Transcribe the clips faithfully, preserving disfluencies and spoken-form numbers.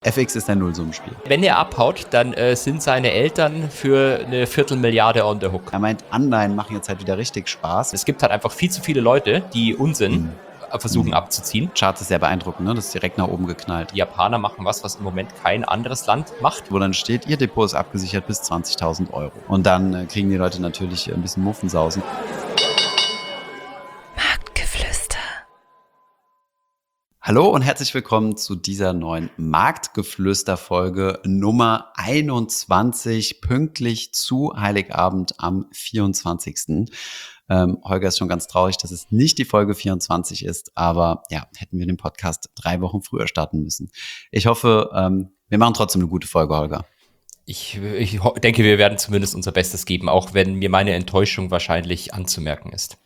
F X ist ein Nullsummenspiel. Wenn er abhaut, dann äh, sind seine Eltern für eine Viertelmilliarde on the hook. Er meint, Anleihen machen jetzt halt wieder richtig Spaß. Es gibt halt einfach viel zu viele Leute, die Unsinn Mhm. versuchen Mhm. abzuziehen. Chart ist sehr beeindruckend, ne? Das ist direkt nach oben geknallt. Die Japaner machen was, was im Moment kein anderes Land macht. Wo dann steht, ihr Depot ist abgesichert bis zwanzigtausend Euro. Und dann äh, kriegen die Leute natürlich ein bisschen Muffensausen. Marktgeflüster. Hallo und herzlich willkommen zu dieser neuen Marktgeflüster-Folge Nummer einundzwanzig, pünktlich zu Heiligabend am vierundzwanzigsten Ähm, Holger ist schon ganz traurig, dass es nicht die Folge vierundzwanzig ist, aber ja, hätten wir den Podcast drei Wochen früher starten müssen. Ich hoffe, ähm, wir machen trotzdem eine gute Folge, Holger. Ich, ich ho- denke, wir werden zumindest unser Bestes geben, auch wenn mir meine Enttäuschung wahrscheinlich anzumerken ist.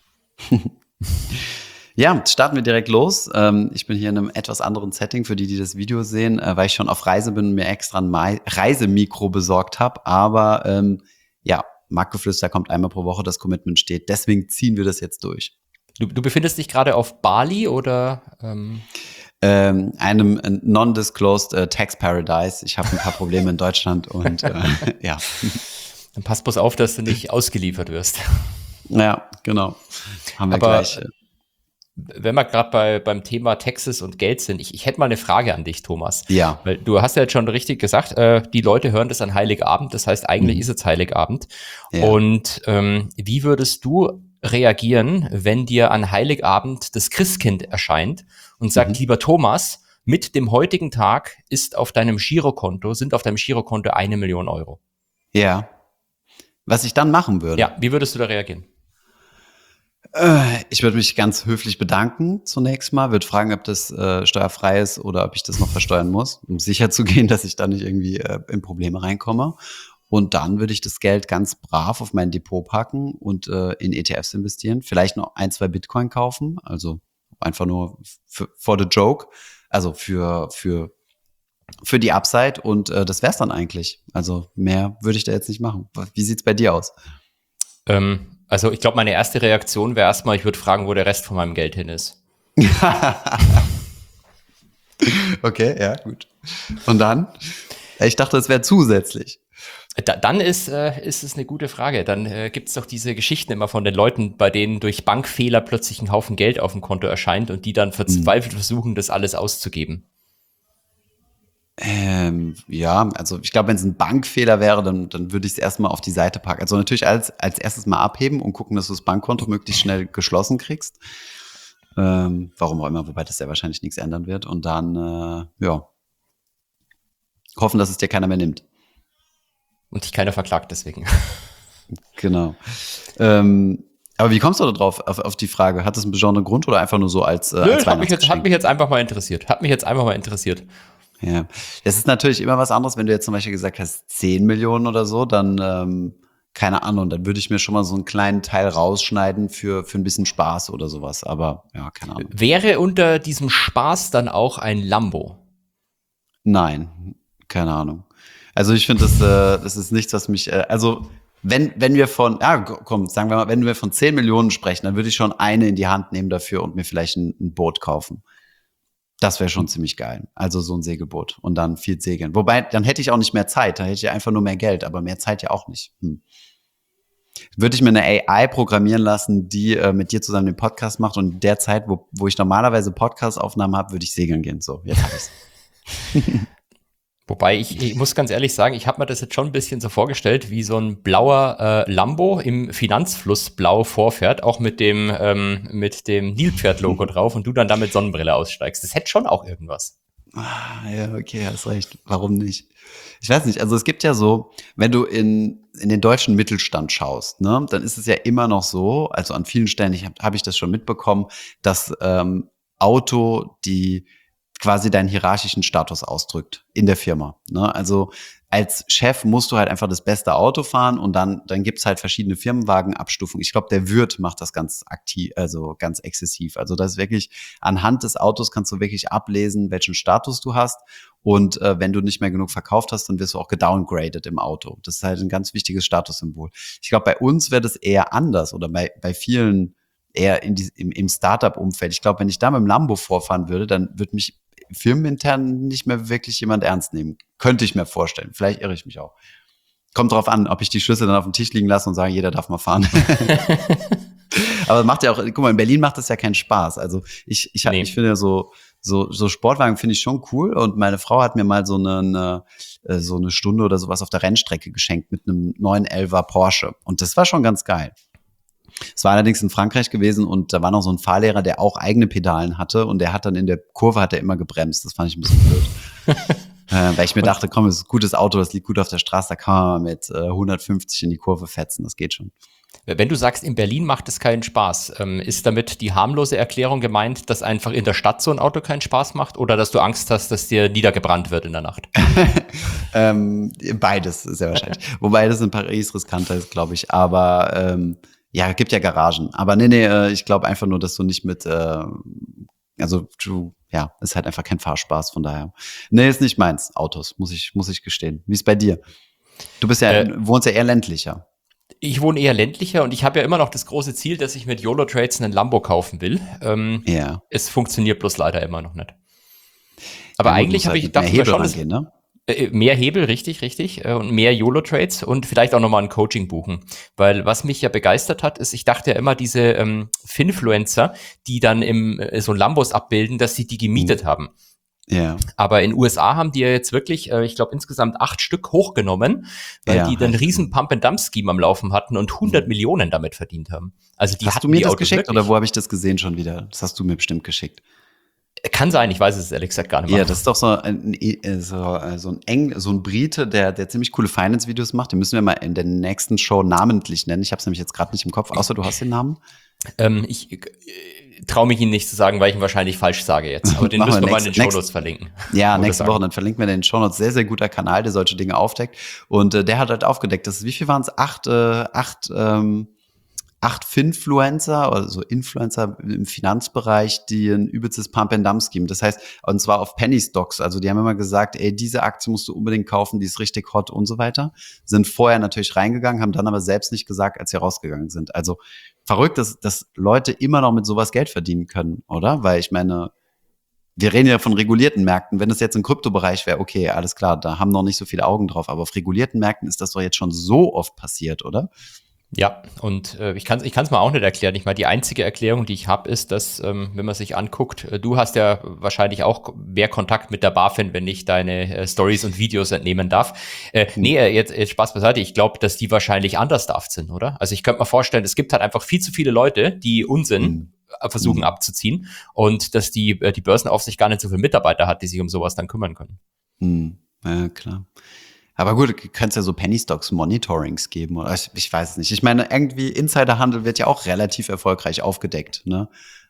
Ja, starten wir direkt los. Ähm, ich bin hier in einem etwas anderen Setting, für die, die das Video sehen, äh, weil ich schon auf Reise bin und mir extra ein Mai- Reisemikro besorgt habe. Aber ähm, ja, Marktgeflüster kommt einmal pro Woche, das Commitment steht. Deswegen ziehen wir das jetzt durch. Du, du befindest dich gerade auf Bali oder? Ähm Ähm, einem äh, non-disclosed äh, Tax Paradise. Ich habe ein paar Probleme in Deutschland und äh, ja. Dann pass bloß auf, dass du nicht ausgeliefert wirst. Ja, genau. Haben wir Aber gleich. Äh, wenn wir gerade bei, beim Thema Taxes und Geld sind, ich, ich hätte mal eine Frage an dich, Thomas. ja. Weil du hast ja jetzt schon richtig gesagt, äh, die Leute hören das an Heiligabend, das heißt, eigentlich Mhm. ist es Heiligabend. Ja. Und ähm, wie würdest du reagieren, wenn dir an Heiligabend das Christkind erscheint und sagt, Mhm. lieber Thomas, mit dem heutigen Tag ist auf deinem Girokonto, sind auf deinem Girokonto eine Million Euro. Ja. Was ich dann machen würde. Ja, wie würdest du da reagieren? Äh, Ich würde mich ganz höflich bedanken zunächst mal, würde fragen, ob das äh, steuerfrei ist oder ob ich das noch versteuern muss, um sicher zu gehen, dass ich da nicht irgendwie äh, in Probleme reinkomme. Und dann würde ich das Geld ganz brav auf mein Depot packen und äh, in E T Fs investieren, vielleicht noch ein, zwei Bitcoin kaufen, also einfach nur für, for the joke, also für für für die Upside und äh, das wär's dann eigentlich. Also mehr würde ich da jetzt nicht machen. Wie sieht's bei dir aus? Ähm, also ich glaube, meine erste Reaktion wäre erstmal, ich würde fragen, wo der Rest von meinem Geld hin ist. Okay, ja, gut. Und dann? Ich dachte, es wäre zusätzlich. Da, dann ist, äh, ist es eine gute Frage. Dann äh, gibt es doch diese Geschichten immer von den Leuten, bei denen durch Bankfehler plötzlich ein Haufen Geld auf dem Konto erscheint und die dann verzweifelt versuchen, das alles auszugeben. Ähm, ja, also ich glaube, wenn es ein Bankfehler wäre, dann, dann würde ich es erstmal auf die Seite packen. Also natürlich als, als erstes mal abheben und gucken, dass du das Bankkonto möglichst schnell geschlossen kriegst. Ähm, warum auch immer, wobei das ja wahrscheinlich nichts ändern wird. Und dann, äh, ja, hoffen, dass es dir keiner mehr nimmt. Und dich keiner verklagt deswegen. Genau. Ähm, aber wie kommst du da drauf, auf, auf die Frage? Hat das einen besonderen Grund oder einfach nur so als, äh, Nö, als hat mich, jetzt, Weihnachtsgeschenk? hat mich jetzt einfach mal interessiert. Hat mich jetzt einfach mal interessiert. Ja, das ist natürlich immer was anderes, wenn du jetzt zum Beispiel gesagt hast, zehn Millionen oder so, dann, ähm, keine Ahnung, dann würde ich mir schon mal so einen kleinen Teil rausschneiden für, für ein bisschen Spaß oder sowas. Aber ja, keine Ahnung. Wäre unter diesem Spaß dann auch ein Lambo? Nein, keine Ahnung. Also ich finde, das, äh, das ist nichts, was mich, äh, also wenn, wenn wir von, ja, komm, sagen wir mal, wenn wir von zehn Millionen sprechen, dann würde ich schon eine in die Hand nehmen dafür und mir vielleicht ein, ein Boot kaufen. Das wäre schon ziemlich geil. Also so ein Segelboot und dann viel segeln. Wobei, dann hätte ich auch nicht mehr Zeit, dann hätte ich einfach nur mehr Geld, aber mehr Zeit ja auch nicht. Hm. Würde ich mir eine A I programmieren lassen, die äh, mit dir zusammen den Podcast macht und in der Zeit, wo, wo ich normalerweise Podcast-Aufnahmen habe, würde ich segeln gehen. So, jetzt habe ich's. Wobei ich, ich muss ganz ehrlich sagen, ich habe mir das jetzt schon ein bisschen so vorgestellt, wie so ein blauer äh, Lambo im Finanzfluss blau vorfährt, auch mit dem, ähm, mit dem Nilpferd-Logo drauf und du dann damit Sonnenbrille aussteigst. Das hätte schon auch irgendwas. Ah, ja, okay, hast recht. Warum nicht? Ich weiß nicht, also es gibt ja so, wenn du in, in den deutschen Mittelstand schaust, ne, dann ist es ja immer noch so, also an vielen Stellen ich habe hab ich das schon mitbekommen, dass ähm, Auto die quasi deinen hierarchischen Status ausdrückt in der Firma. Ne? Also als Chef musst du halt einfach das beste Auto fahren und dann dann gibt's halt verschiedene Firmenwagenabstufungen. Ich glaube, der Wirt macht das ganz aktiv, also ganz exzessiv. Also das ist wirklich anhand des Autos kannst du wirklich ablesen, welchen Status du hast. Und äh, wenn du nicht mehr genug verkauft hast, dann wirst du auch gedowngraded im Auto. Das ist halt ein ganz wichtiges Statussymbol. Ich glaube, bei uns wäre das eher anders oder bei bei vielen eher in die, im, im Startup-Umfeld. Ich glaube, wenn ich da mit dem Lambo vorfahren würde, dann würde mich firmenintern nicht mehr wirklich jemand ernst nehmen. Könnte ich mir vorstellen. Vielleicht irre ich mich auch. Kommt drauf an, ob ich die Schlüssel dann auf dem Tisch liegen lasse und sage, jeder darf mal fahren. Aber macht ja auch, guck mal, in Berlin macht das ja keinen Spaß. Also ich, ich, nee. ich finde ja so, so, so Sportwagen finde ich schon cool. Und meine Frau hat mir mal so eine, eine, so eine Stunde oder sowas auf der Rennstrecke geschenkt mit einem neun elfer Porsche. Und das war schon ganz geil. Es war allerdings in Frankreich gewesen und da war noch so ein Fahrlehrer, der auch eigene Pedalen hatte und der hat dann in der Kurve hat er immer gebremst. Das fand ich ein bisschen blöd. äh, weil ich mir dachte, komm, das ist ein gutes Auto, das liegt gut auf der Straße, da kann man mit äh, hundertfünfzig in die Kurve fetzen, das geht schon. Wenn du sagst, in Berlin macht es keinen Spaß, ähm, ist damit die harmlose Erklärung gemeint, dass einfach in der Stadt so ein Auto keinen Spaß macht oder dass du Angst hast, dass dir niedergebrannt wird in der Nacht? ähm, beides, sehr wahrscheinlich. Wobei das in Paris riskanter ist, glaube ich, aber ähm, ja, gibt ja Garagen. Aber nee, nee, ich glaube einfach nur, dass du nicht mit, äh, also du, ja, ist halt einfach kein Fahrspaß, von daher. Nee, ist nicht meins, Autos, muss ich, muss ich gestehen. Wie ist bei dir? Du bist ja, äh, wohnst ja eher ländlicher. Ich wohne eher ländlicher und ich habe ja immer noch das große Ziel, dass ich mit YOLO Trades einen Lambo kaufen will. Ähm, ja. Es funktioniert bloß leider immer noch nicht. Aber ja, eigentlich habe halt ich dachte mir schon, rangehen, ne? Mehr Hebel, richtig, richtig. Und mehr YOLO-Trades und vielleicht auch nochmal ein Coaching buchen. Weil was mich ja begeistert hat, ist, ich dachte ja immer, diese ähm, Finfluencer, die dann im äh, so Lambos abbilden, dass sie die gemietet mhm. haben. Ja. Aber in den U S A haben die ja jetzt wirklich, äh, ich glaube, insgesamt acht Stück hochgenommen, weil ja, die dann riesen Pump-and-Dump-Scheme am Laufen hatten und hundert mhm. Millionen damit verdient haben. Also die hast du mir das Autos geschickt wirklich. Oder wo habe ich das gesehen schon wieder? Das hast du mir bestimmt geschickt. Kann sein, ich weiß es ehrlich gesagt gar nicht mehr. Ja, das ist doch so ein, so, so ein Eng, so ein Brite, der, der ziemlich coole Finance-Videos macht. Den müssen wir mal in der nächsten Show namentlich nennen. Ich habe es nämlich jetzt gerade nicht im Kopf, außer du hast den Namen. Ähm, ich äh, traue mich ihn nicht zu sagen, weil ich ihn wahrscheinlich falsch sage jetzt. Aber den müssen wir, wir mal in den Shownotes verlinken. Ja, nächste Woche, dann verlinken wir den in den Shownotes. Sehr, sehr guter Kanal, der solche Dinge aufdeckt. Und äh, der hat halt aufgedeckt, dass, wie viel waren es? Acht, äh, acht, ähm, acht Finfluencer oder so Influencer im Finanzbereich, die ein übelstes Pump-and-Dump-Scheme. Das heißt, und zwar auf Penny Stocks. Also die haben immer gesagt, ey, diese Aktie musst du unbedingt kaufen, die ist richtig hot und so weiter. Sind vorher natürlich reingegangen, haben dann aber selbst nicht gesagt, als sie rausgegangen sind. Also verrückt, dass, dass Leute immer noch mit sowas Geld verdienen können, oder? Weil ich meine, wir reden ja von regulierten Märkten. Wenn das jetzt im Kryptobereich wäre, okay, alles klar, da haben noch nicht so viele Augen drauf. Aber auf regulierten Märkten ist das doch jetzt schon so oft passiert, oder? Ja, und äh, ich kann es ich kann's mal auch nicht erklären. Ich meine, die einzige Erklärung, die ich habe, ist, dass, ähm, wenn man sich anguckt, äh, du hast ja wahrscheinlich auch mehr Kontakt mit der BaFin, wenn ich deine äh, Stories und Videos entnehmen darf. Äh, mhm. Nee, jetzt, jetzt Spaß beiseite. Ich glaube, dass die wahrscheinlich understaffed sind, oder? Also ich könnte mir vorstellen, es gibt halt einfach viel zu viele Leute, die Unsinn mhm. versuchen mhm. abzuziehen und dass die, äh, die Börsenaufsicht gar nicht so viele Mitarbeiter hat, die sich um sowas dann kümmern können. Mhm. Ja, klar. Aber gut, du kannst ja so Penny Stocks Monitorings geben oder ich, ich weiß es nicht. Ich meine, irgendwie Insiderhandel wird ja auch relativ erfolgreich aufgedeckt, ne?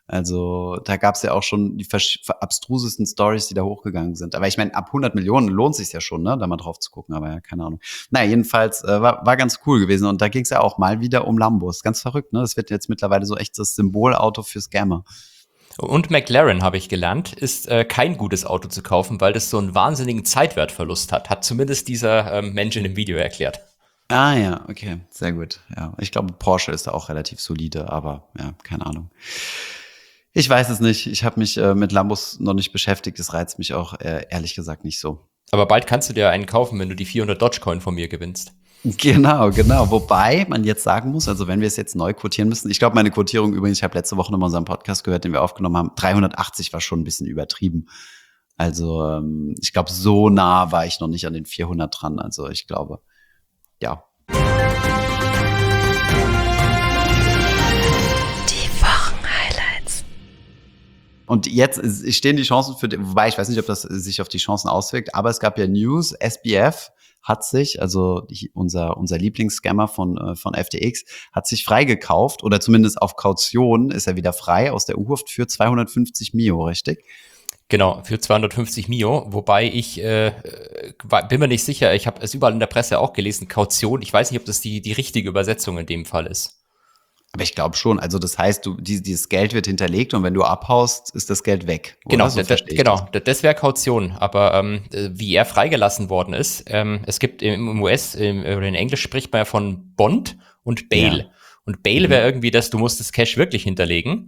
Also da gab es ja auch schon die abstrusesten Stories, die da hochgegangen sind. Aber ich meine, ab hundert Millionen lohnt sich ja schon, ne, da mal drauf zu gucken. Aber ja, keine Ahnung. Naja, jedenfalls äh, war, war ganz cool gewesen. Und da ging es ja auch mal wieder um Lambos. Ganz verrückt, ne? Das wird jetzt mittlerweile so echt das Symbolauto für Scammer. Und McLaren, habe ich gelernt, ist äh, kein gutes Auto zu kaufen, weil das so einen wahnsinnigen Zeitwertverlust hat. Hat zumindest dieser ähm, Mensch in dem Video erklärt. Ah ja, okay, sehr gut. Ja, ich glaube, Porsche ist da auch relativ solide, aber ja, keine Ahnung. Ich weiß es nicht. Ich habe mich äh, mit Lambos noch nicht beschäftigt. Das reizt mich auch äh, ehrlich gesagt nicht so. Aber bald kannst du dir einen kaufen, wenn du die vierhundert Dogecoin von mir gewinnst. Genau, genau. Wobei man jetzt sagen muss, also wenn wir es jetzt neu quotieren müssen, ich glaube, meine Quotierung übrigens, ich habe letzte Woche nochmal unseren Podcast gehört, den wir aufgenommen haben, dreihundertachtzig war schon ein bisschen übertrieben. Also ähm, ich glaube, so nah war ich noch nicht an den vierhundert dran. Also ich glaube, ja. Und jetzt stehen die Chancen für, wobei ich weiß nicht, ob das sich auf die Chancen auswirkt, aber es gab ja News, S B F hat sich, also die, unser unser Lieblingsscammer von von F T X, hat sich freigekauft oder zumindest auf Kaution ist er wieder frei aus der U-Haft für zweihundertfünfzig Mio, richtig? Genau, für zweihundertfünfzig Mio, wobei ich äh, bin mir nicht sicher, ich habe es überall in der Presse auch gelesen, Kaution, ich weiß nicht, ob das die die richtige Übersetzung in dem Fall ist. Aber ich glaube schon, also das heißt, du die, dieses Geld wird hinterlegt und wenn du abhaust, ist das Geld weg. Oder? Genau, so d- d- genau, das, das wäre Kaution. Aber ähm, wie er freigelassen worden ist, ähm, es gibt im U S, im, in Englisch spricht man ja von Bond und Bail. Ja. Und Bail wäre irgendwie, dass du musst das Cash wirklich hinterlegen.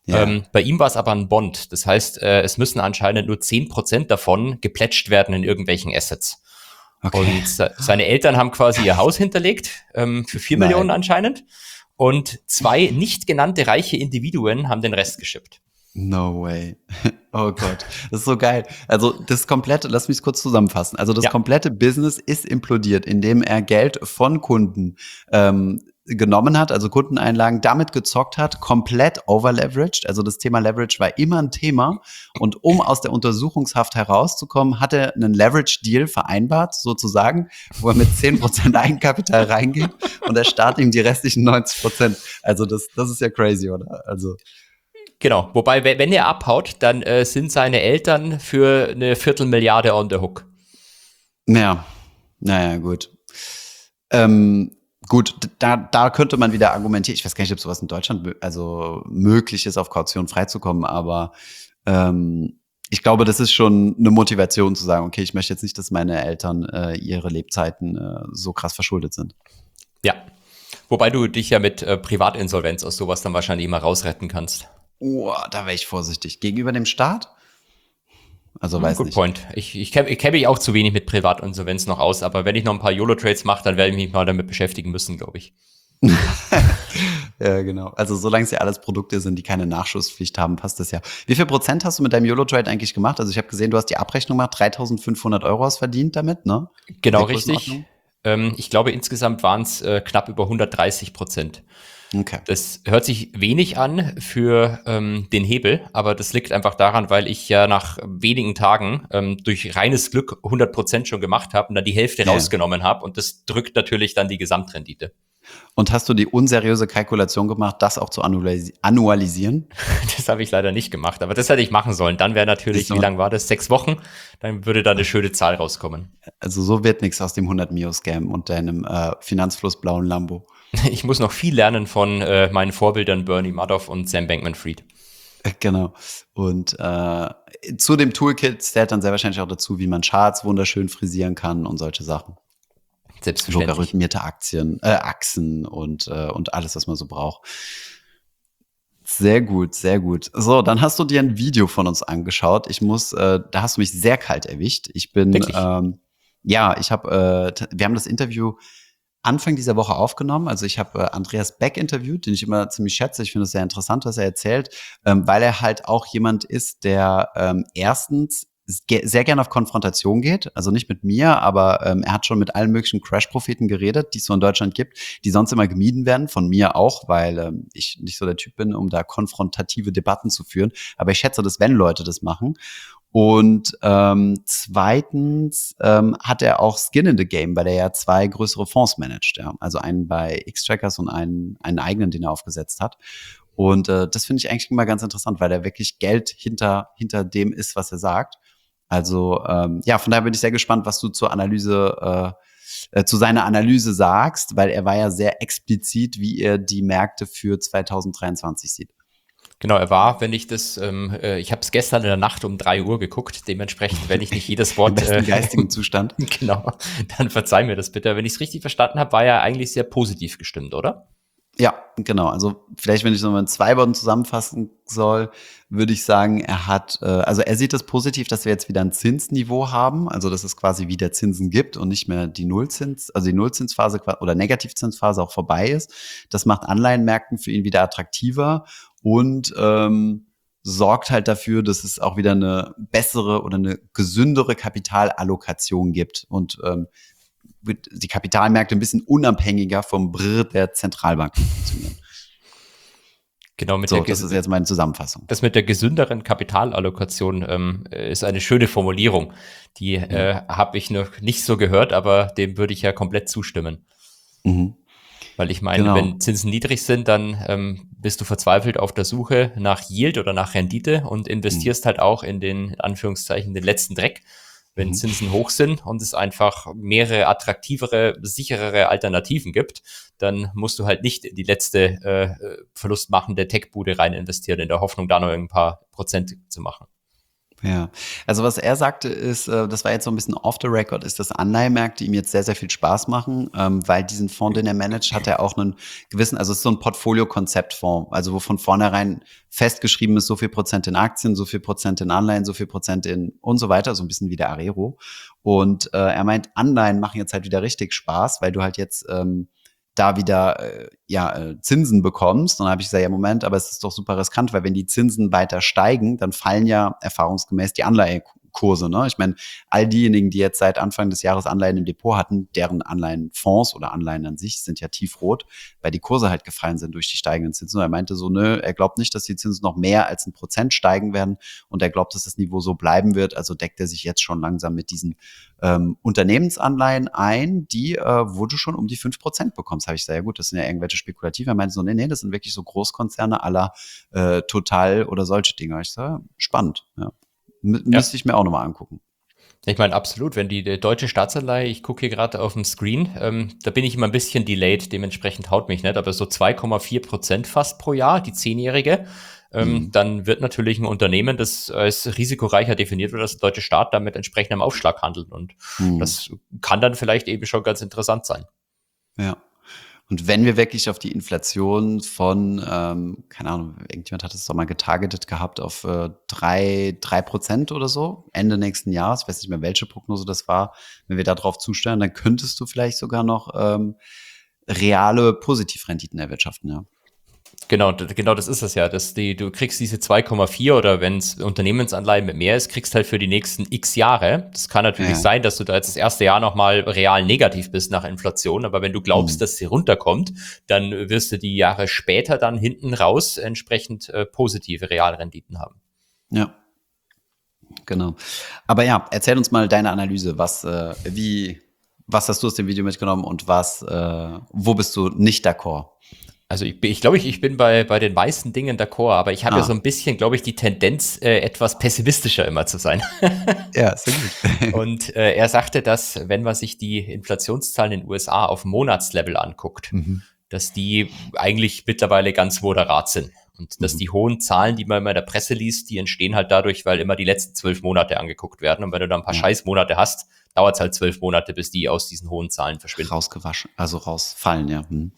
Ja. Ähm, bei ihm war es aber ein Bond. Das heißt, äh, es müssen anscheinend nur zehn Prozent davon geplätscht werden in irgendwelchen Assets. Okay. Und se- seine Eltern haben quasi ihr Haus hinterlegt, ähm, für vier Nein. Millionen anscheinend. Und zwei nicht genannte reiche Individuen haben den Rest geschippt. No way. Oh Gott, das ist so geil. Also das komplette, lass mich kurz zusammenfassen. Also das Ja. komplette Business ist implodiert, indem er Geld von Kunden ähm, genommen hat, also Kundeneinlagen, damit gezockt hat, komplett overleveraged. Also das Thema Leverage war immer ein Thema. Und um aus der Untersuchungshaft herauszukommen, hat er einen Leverage-Deal vereinbart, sozusagen, wo er mit zehn Prozent Eigenkapital reingeht und der Staat ihm die restlichen neunzig Prozent. Also das, das ist ja crazy, oder? Also Genau. Wobei, we- wenn er abhaut, dann äh, sind seine Eltern für eine Viertelmilliarde on the hook. ja, naja, gut. Ähm, gut, da, da könnte man wieder argumentieren. Ich weiß gar nicht, ob sowas in Deutschland mö- also möglich ist, auf Kaution freizukommen, aber ähm, ich glaube, das ist schon eine Motivation zu sagen, okay, ich möchte jetzt nicht, dass meine Eltern äh, ihre Lebzeiten äh, so krass verschuldet sind. Ja. Wobei du dich ja mit äh, Privatinsolvenz aus sowas dann wahrscheinlich immer rausretten kannst. Oh, da wäre ich vorsichtig. Gegenüber dem Staat? Also Hm, weiß good nicht. point. Ich, ich kenne ich kenn mich auch zu wenig mit Privatinsolvenz noch aus, aber wenn ich noch ein paar YOLO-Trades mache, dann werde ich mich mal damit beschäftigen müssen, glaube ich. Ja, genau. Also solange es ja alles Produkte sind, die keine Nachschusspflicht haben, passt das ja. Wie viel Prozent hast du mit deinem YOLO-Trade eigentlich gemacht? Also ich habe gesehen, du hast die Abrechnung gemacht, dreitausendfünfhundert Euro hast verdient damit, ne? Genau Der richtig. Größenordnung? Ähm, ich glaube, insgesamt waren es äh, knapp über hundertdreißig Prozent. Okay. Das hört sich wenig an für ähm, den Hebel, aber das liegt einfach daran, weil ich ja nach wenigen Tagen ähm, durch reines Glück hundert Prozent schon gemacht habe und dann die Hälfte Ja. rausgenommen habe und das drückt natürlich dann die Gesamtrendite. Und hast du die unseriöse Kalkulation gemacht, das auch zu annualis- annualisieren? Das habe ich leider nicht gemacht, aber das hätte ich machen sollen. Dann wäre natürlich, Siehst du wie mal. lang war das? Sechs Wochen? Dann würde da eine schöne Zahl rauskommen. Also so wird nichts aus dem hundert-Mio-Scam und deinem äh, Finanzfluss-blauen Lambo. Ich muss noch viel lernen von äh, meinen Vorbildern Bernie Madoff und Sam Bankman-Fried. Äh, Genau. Und äh, zu dem Toolkit zählt dann sehr wahrscheinlich auch dazu, wie man Charts wunderschön frisieren kann und solche Sachen. Selbstverständlich. Logarithmierte Aktien, äh, Achsen und, äh, und alles, was man so braucht. Sehr gut, sehr gut. So, dann hast du dir ein Video von uns angeschaut. Ich muss, äh, da hast du mich sehr kalt erwischt. Ich bin, Wirklich? ähm, ja, ich habe, äh, t- wir haben das Interview Anfang dieser Woche aufgenommen. Also ich habe äh, Andreas Beck interviewt, den ich immer ziemlich schätze. Ich finde es sehr interessant, was er erzählt, ähm, weil er halt auch jemand ist, der ähm, erstens ge- sehr gerne auf Konfrontation geht. Also nicht mit mir, aber ähm, er hat schon mit allen möglichen Crash-Propheten geredet, die es so in Deutschland gibt, die sonst immer gemieden werden, von mir auch, weil ähm, ich nicht so der Typ bin, um da konfrontative Debatten zu führen. Aber ich schätze das, wenn Leute das machen. Und ähm, zweitens ähm, hat er auch Skin in the Game, weil er ja zwei größere Fonds managt. Ja. Also einen bei X-Trackers und einen, einen eigenen, den er aufgesetzt hat. Und äh, das finde ich eigentlich immer ganz interessant, weil er wirklich Geld hinter, hinter dem ist, was er sagt. Also ähm, ja, von daher bin ich sehr gespannt, was du zur Analyse, äh, äh, zu seiner Analyse sagst, weil er war ja sehr explizit, wie er die Märkte für zweitausenddreiundzwanzig sieht. Genau, er war, wenn ich das, ähm, äh, ich habe es gestern in der Nacht um drei Uhr geguckt, dementsprechend, wenn ich nicht jedes Im Wort, besten äh, geistigen Zustand. genau, dann verzeih mir das bitte. Wenn ich es richtig verstanden habe, war er eigentlich sehr positiv gestimmt, oder? Ja, genau. Also vielleicht, wenn ich es nochmal in zwei Worten zusammenfassen soll, würde ich sagen, er hat, äh, also er sieht es positiv, dass wir jetzt wieder ein Zinsniveau haben, also dass es quasi wieder Zinsen gibt und nicht mehr die Nullzins, also die Nullzinsphase qua- oder Negativzinsphase auch vorbei ist. Das macht Anleihenmärkten für ihn wieder attraktiver und ähm, sorgt halt dafür, dass es auch wieder eine bessere oder eine gesündere Kapitalallokation gibt und ähm, wird die Kapitalmärkte ein bisschen unabhängiger vom Brrr der Zentralbanken funktionieren. Genau, mit So, der das Ges- ist jetzt meine Zusammenfassung. das mit der gesünderen Kapitalallokation ähm, ist eine schöne Formulierung. Die äh, habe ich noch nicht so gehört, aber dem würde ich ja komplett zustimmen. Mhm. Weil ich meine, Genau. wenn Zinsen niedrig sind, dann ähm, bist du verzweifelt auf der Suche nach Yield oder nach Rendite und investierst halt auch in den, in Anführungszeichen, den letzten Dreck, wenn Mhm. Zinsen hoch sind und es einfach mehrere attraktivere, sicherere Alternativen gibt, dann musst du halt nicht in die letzte äh, verlustmachende Tech-Bude rein investieren, in der Hoffnung, da noch ein paar Prozent zu machen. Ja, also was er sagte ist, äh, das war jetzt so ein bisschen off the record, ist, dass Anleihenmärkte ihm jetzt sehr, sehr viel Spaß machen, ähm, weil diesen Fonds, den er managt, hat er auch einen gewissen, also es ist so ein Portfolio-Konzeptfonds, also wo von vornherein festgeschrieben ist, so viel Prozent in Aktien, so viel Prozent in Anleihen, so viel Prozent in und so weiter, so ein bisschen wie der Arero. Und äh, er meint, Anleihen machen jetzt halt wieder richtig Spaß, weil du halt jetzt ähm, da wieder äh, ja, äh, Zinsen bekommst. Und dann habe ich gesagt, ja Moment, aber es ist doch super riskant, weil wenn die Zinsen weiter steigen, dann fallen ja erfahrungsgemäß die Anleihekurse. Ne? Ich meine, all diejenigen, die jetzt seit Anfang des Jahres Anleihen im Depot hatten, deren Anleihenfonds oder Anleihen an sich sind ja tiefrot, weil die Kurse halt gefallen sind durch die steigenden Zinsen. Und er meinte so, nö, er glaubt nicht, dass die Zinsen noch mehr als ein Prozent steigen werden und er glaubt, dass das Niveau so bleiben wird. Also deckt er sich jetzt schon langsam mit diesen ähm, Unternehmensanleihen ein, die, äh, wo du schon um die fünf Prozent bekommst. Habe ich gesagt, ja gut, das sind ja irgendwelche Spekulative. Er meinte so, nee, nee, das sind wirklich so Großkonzerne aller äh, Total oder solche Dinge. Ich sage, spannend, ja. M- Ja. Müsste ich mir auch nochmal angucken. Ich meine, absolut, wenn die, die deutsche Staatsanleihe, ich gucke hier gerade auf dem Screen, ähm, da bin ich immer ein bisschen delayed, dementsprechend haut mich nicht, aber so zwei Komma vier Prozent fast pro Jahr, die zehnjährige, ähm, Mhm. dann wird natürlich ein Unternehmen, das als risikoreicher definiert wird, dass der deutsche Staat damit entsprechendem Aufschlag handelt und Mhm. das kann dann vielleicht eben schon ganz interessant sein. Ja. Und wenn wir wirklich auf die Inflation von, ähm, keine Ahnung, irgendjemand hat es doch mal getargetet gehabt auf äh, drei, drei Prozent oder so, Ende nächsten Jahres, ich weiß nicht mehr, welche Prognose das war, wenn wir da drauf zusteuern, dann könntest du vielleicht sogar noch ähm, reale Positivrenditen erwirtschaften, ja. Genau, d- genau das ist es ja. Dass die, du kriegst diese zwei Komma vier oder wenn es Unternehmensanleihen mit mehr ist, kriegst halt für die nächsten x Jahre. Das kann natürlich Ja. sein, dass du da jetzt das erste Jahr nochmal real negativ bist nach Inflation, aber wenn du glaubst, Mhm. dass sie runterkommt, dann wirst du die Jahre später dann hinten raus entsprechend äh, positive Realrenditen haben. Ja, genau. Aber ja, erzähl uns mal deine Analyse. Was, äh, wie, was hast du aus dem Video mitgenommen und was, äh, wo bist du nicht d'accord? Also ich, bin- ich glaube, ich, ich bin bei, bei den meisten Dingen d'accord, aber ich habe ja Ah, so ein bisschen, glaube ich, die Tendenz, äh, etwas pessimistischer immer zu sein. ja, sehr gut. Und äh, er sagte, dass wenn man sich die Inflationszahlen in den U S A auf Monatslevel anguckt, Mhm. dass die eigentlich mittlerweile ganz moderat sind. Und dass Mhm. die hohen Zahlen, die man immer in der Presse liest, die entstehen halt dadurch, weil immer die letzten zwölf Monate angeguckt werden. Und wenn du da ein paar Ja. Scheißmonate hast, dauert es halt zwölf Monate, bis die aus diesen hohen Zahlen verschwinden. Rausgewaschen, also rausfallen, ja. Mhm.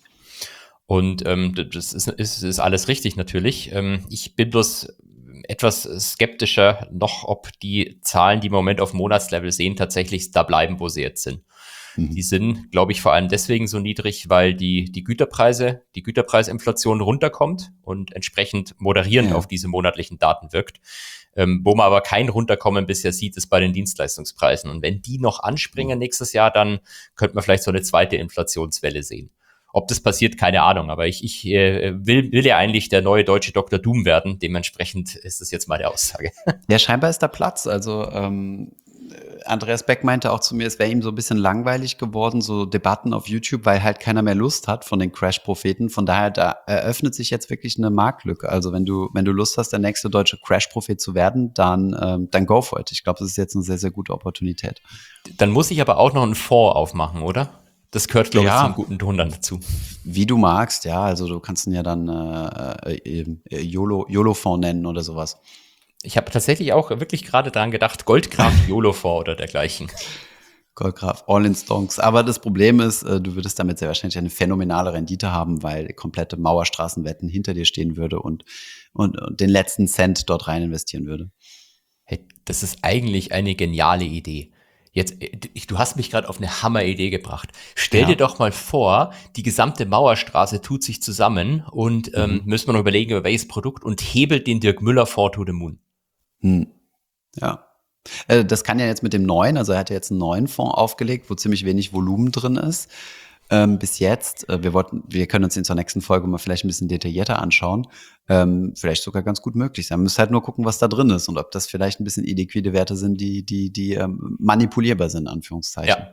Und ähm, das ist, ist, ist alles richtig natürlich. Ähm, ich bin bloß etwas skeptischer noch, ob die Zahlen, die wir im Moment auf Monatslevel sehen, tatsächlich da bleiben, wo sie jetzt sind. Mhm. Die sind, glaube ich, vor allem deswegen so niedrig, weil die, die Güterpreise, die Güterpreisinflation runterkommt und entsprechend moderierend Ja. auf diese monatlichen Daten wirkt. Ähm, wo man aber kein Runterkommen bisher sieht, ist bei den Dienstleistungspreisen. Und wenn die noch anspringen nächstes Jahr, dann könnte man vielleicht so eine zweite Inflationswelle sehen. Ob das passiert, keine Ahnung. Aber ich, ich äh, will, will ja eigentlich der neue deutsche Doktor Doom werden. Dementsprechend ist das jetzt meine Aussage. Ja, scheinbar ist da Platz. Also ähm, Andreas Beck meinte auch zu mir, es wäre ihm so ein bisschen langweilig geworden, so Debatten auf YouTube, weil halt keiner mehr Lust hat von den Crash-Propheten. Von daher, da eröffnet sich jetzt wirklich eine Marktlücke. Also wenn du, wenn du Lust hast, der nächste deutsche Crash-Prophet zu werden, dann, ähm, dann go for it. Ich glaube, das ist jetzt eine sehr, sehr gute Opportunität. Dann muss ich aber auch noch einen Fonds aufmachen, oder? Das gehört, glaube ich, Ja. zum guten Ton dann dazu. Wie du magst, ja. Also du kannst ihn ja dann äh, äh, äh, YOLO, YOLO-Fonds nennen oder sowas. Ich habe tatsächlich auch wirklich gerade dran gedacht, Goldgraf YOLO-Fonds oder dergleichen. Goldgraf, all in Stonks. Aber das Problem ist, äh, du würdest damit sehr wahrscheinlich eine phänomenale Rendite haben, weil komplette Mauerstraßenwetten hinter dir stehen würde und, und, und den letzten Cent dort rein investieren würde. Hey, das ist eigentlich eine geniale Idee. Jetzt, äh, du hast mich gerade auf eine Hammeridee gebracht. Stell Ja. dir doch mal vor, die gesamte Mauerstraße tut sich zusammen und ähm, Mhm. müssen wir noch überlegen, über welches Produkt und hebelt den Dirk Müller Fonds to the Moon. Hm. Ja. Äh, Das kann ja jetzt mit dem neuen, also er hat ja jetzt einen neuen Fonds aufgelegt, wo ziemlich wenig Volumen drin ist. Ähm, bis jetzt, äh, wir wollten, wir können uns den zur nächsten Folge mal vielleicht ein bisschen detaillierter anschauen. Ähm, vielleicht sogar ganz gut möglich sein. Man muss halt nur gucken, was da drin ist und ob das vielleicht ein bisschen illiquide Werte sind, die, die, die ähm, manipulierbar sind, in Anführungszeichen. Ja.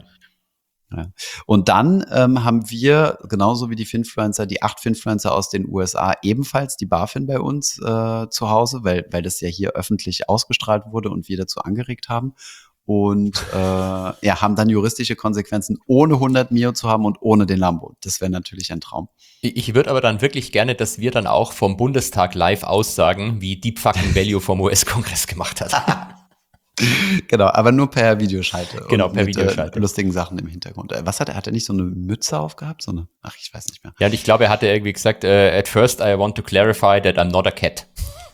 Ja. Und dann ähm, haben wir, genauso wie die Finfluencer, die acht Finfluencer aus den U S A, ebenfalls die BaFin bei uns äh, zu Hause, weil, weil das ja hier öffentlich ausgestrahlt wurde und wir dazu angeregt haben. Und äh, ja, haben dann juristische Konsequenzen, ohne hundert Mio zu haben und ohne den Lambo. Das wäre natürlich ein Traum. Ich ich würde aber dann wirklich gerne, dass wir dann auch vom Bundestag live aussagen, wie Deep Fucking Value vom U S-Kongress gemacht hat. Genau, aber nur per Videoschalte. Genau, und per mit Videoschalte. Äh, lustigen Sachen im Hintergrund. Äh, Was hat er? Hat er nicht so eine Mütze aufgehabt? So eine, ach, ich weiß nicht mehr. Ja, und ich glaube, er hatte irgendwie gesagt, äh, at first I want to clarify that I'm not a cat.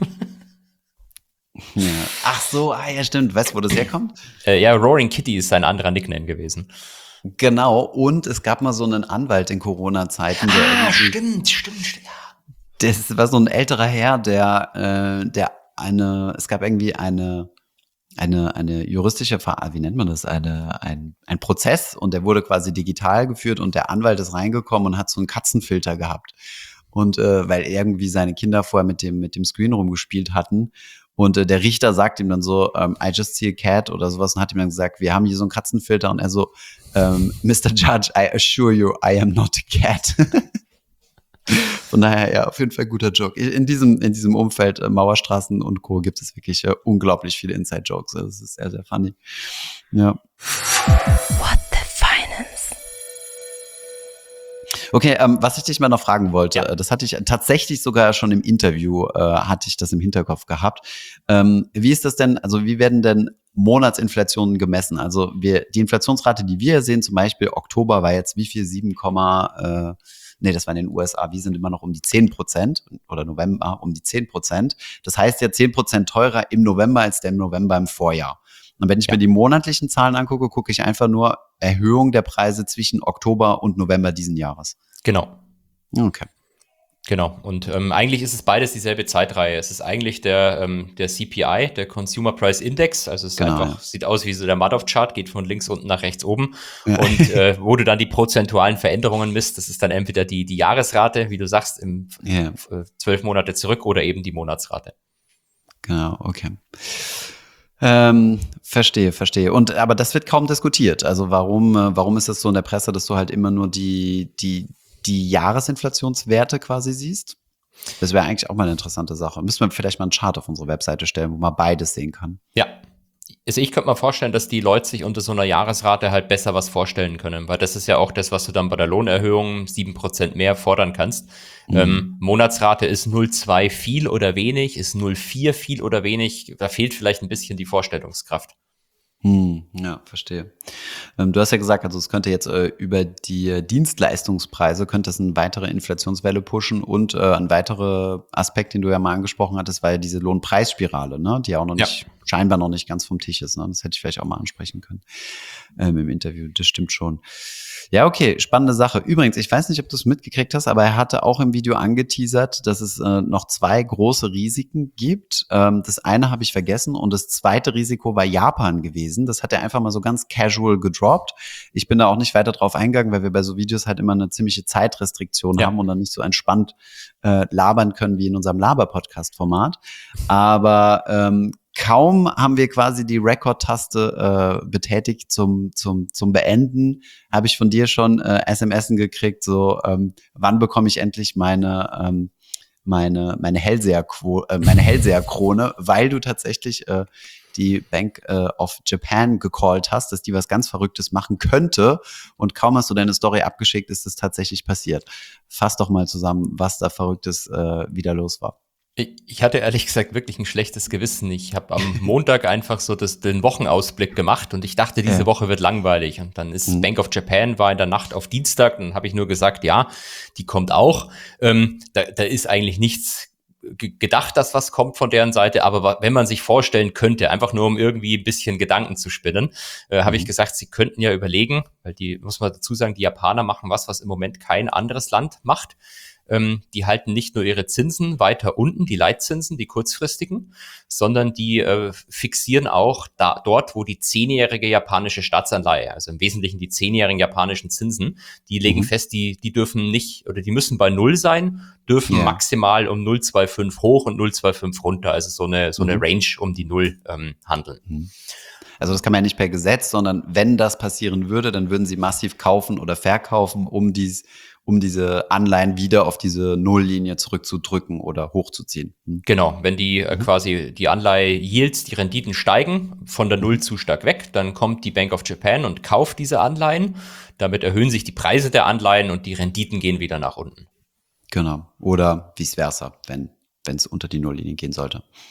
Ja. Ach so, ah ja, stimmt. Weißt du, wo das herkommt? Äh, ja, Roaring Kitty ist sein anderer Nickname gewesen. Genau, und es gab mal so einen Anwalt in Corona-Zeiten, der irgendwie, stimmt, stimmt, stimmt. das war so ein älterer Herr, der, äh, der eine, es gab irgendwie eine, eine, eine juristische, Ver wie nennt man das, eine, ein, ein Prozess und der wurde quasi digital geführt und der Anwalt ist reingekommen und hat so einen Katzenfilter gehabt. Und äh, weil irgendwie seine Kinder vorher mit dem, mit dem Screen rumgespielt hatten. Und äh, der Richter sagt ihm dann so, ähm, I just see a cat oder sowas und hat ihm dann gesagt, wir haben hier so einen Katzenfilter und er so, ähm, Mister Judge, I assure you, I am not a cat. Von daher, ja, auf jeden Fall guter Joke. In diesem, in diesem Umfeld äh, Mauerstraßen und Co. gibt es wirklich äh, unglaublich viele Inside-Jokes. Das ist sehr, sehr funny. Ja. What the Finance? Okay, ähm, was ich dich mal noch fragen wollte, Ja. äh, das hatte ich tatsächlich sogar schon im Interview, äh, hatte ich das im Hinterkopf gehabt. Ähm, wie ist das denn, also wie werden denn Monatsinflationen gemessen? Also wir, die Inflationsrate, die wir sehen, zum Beispiel Oktober war jetzt wie viel? sieben, äh, nee, das war in den U S A, wir sind immer noch um die zehn Prozent oder November um die zehn Prozent. Das heißt ja zehn Prozent teurer im November als der im November im Vorjahr. Und wenn ich Ja. mir die monatlichen Zahlen angucke, gucke ich einfach nur Erhöhung der Preise zwischen Oktober und November diesen Jahres. Genau. Okay. Genau. Und ähm, eigentlich ist es beides dieselbe Zeitreihe. Es ist eigentlich der, ähm, der C P I, der Consumer Price Index. Also es ist Genau, einfach, ja. sieht aus wie so der Madoff-Chart, geht von links unten nach rechts oben. Ja. Und äh, wo du dann die prozentualen Veränderungen misst, das ist dann entweder die, die Jahresrate, wie du sagst, im Ja, äh, zwölf Monate zurück oder eben die Monatsrate. genau, okay. Ähm, verstehe, verstehe. Und aber das wird kaum diskutiert. Also warum, äh, warum ist es so in der Presse, dass du halt immer nur die, die, die Jahresinflationswerte quasi siehst? Das wäre eigentlich auch mal eine interessante Sache. Müssen wir vielleicht mal einen Chart auf unsere Webseite stellen, wo man beides sehen kann. Ja. Also ich könnte mir vorstellen, dass die Leute sich unter so einer Jahresrate halt besser was vorstellen können, weil das ist ja auch das, was du dann bei der Lohnerhöhung sieben Prozent mehr fordern kannst. Mhm. Ähm, Monatsrate ist null Komma zwei viel oder wenig, ist null Komma vier viel oder wenig. Da fehlt vielleicht ein bisschen die Vorstellungskraft. Hm, ja, verstehe. Ähm, du hast ja gesagt, also es könnte jetzt äh, über die äh, Dienstleistungspreise könnte es eine weitere Inflationswelle pushen und äh, ein weiterer Aspekt, den du ja mal angesprochen hattest, war ja diese Lohnpreisspirale, ne, die ja auch noch Ja. nicht, scheinbar noch nicht ganz vom Tisch ist. Ne? Das hätte ich vielleicht auch mal ansprechen können ähm, im Interview. Das stimmt schon. Ja, okay, spannende Sache. Übrigens, ich weiß nicht, ob du es mitgekriegt hast, aber er hatte auch im Video angeteasert, dass es äh, noch zwei große Risiken gibt. Ähm, das eine habe ich vergessen und das zweite Risiko war Japan gewesen. Das hat er einfach mal so ganz casual gedroppt. Ich bin da auch nicht weiter drauf eingegangen, weil wir bei so Videos halt immer eine ziemliche Zeitrestriktion Ja. haben und dann nicht so entspannt äh, labern können wie in unserem Laber-Podcast-Format. Aber ähm, kaum haben wir quasi die Record-Taste äh, betätigt zum, zum, zum Beenden, habe ich von dir schon äh, S M S gekriegt, so ähm, wann bekomme ich endlich meine ähm, meine meine Hellseher äh, meine Hellseher-Krone, weil du tatsächlich äh, die Bank äh, of Japan gecallt hast, dass die was ganz Verrücktes machen könnte und kaum hast du deine Story abgeschickt, ist es tatsächlich passiert. Fass doch mal zusammen, was da Verrücktes äh, wieder los war. Ich ich hatte ehrlich gesagt wirklich ein schlechtes Gewissen. Ich habe am Montag einfach so das, den Wochenausblick gemacht und ich dachte, diese Ja. Woche wird langweilig. Und dann ist Mhm. Bank of Japan, war in der Nacht auf Dienstag, dann habe ich nur gesagt, ja, die kommt auch. Ähm, da, da ist eigentlich nichts ge- gedacht, dass was kommt von deren Seite, aber wa- wenn man sich vorstellen könnte, einfach nur um irgendwie ein bisschen Gedanken zu spinnen, äh, habe ich Mhm. gesagt, sie könnten ja überlegen, weil die, muss man dazu sagen, die Japaner machen was, was im Moment kein anderes Land macht. Ähm, die halten nicht nur ihre Zinsen weiter unten, die Leitzinsen, die kurzfristigen, sondern die äh, fixieren auch da, dort, wo die zehnjährige japanische Staatsanleihe, also im Wesentlichen die zehnjährigen japanischen Zinsen, die legen Mhm. fest, die, die dürfen nicht oder die müssen bei Null sein, dürfen Ja. maximal um null Komma fünfundzwanzig hoch und null Komma fünfundzwanzig runter, also so eine, so eine Mhm. Range um die Null ähm, handeln. Mhm. Also das kann man ja nicht per Gesetz, sondern wenn das passieren würde, dann würden sie massiv kaufen oder verkaufen, um dies, um diese Anleihen wieder auf diese Nulllinie zurückzudrücken oder hochzuziehen. Hm. Genau, wenn die äh, Mhm. quasi die Anleihe-Yields, die Renditen steigen, von der Null zu stark weg, dann kommt die Bank of Japan und kauft diese Anleihen. Damit erhöhen sich die Preise der Anleihen und die Renditen gehen wieder nach unten. Genau. Oder vice versa, wenn wenn es unter die Nulllinie gehen sollte.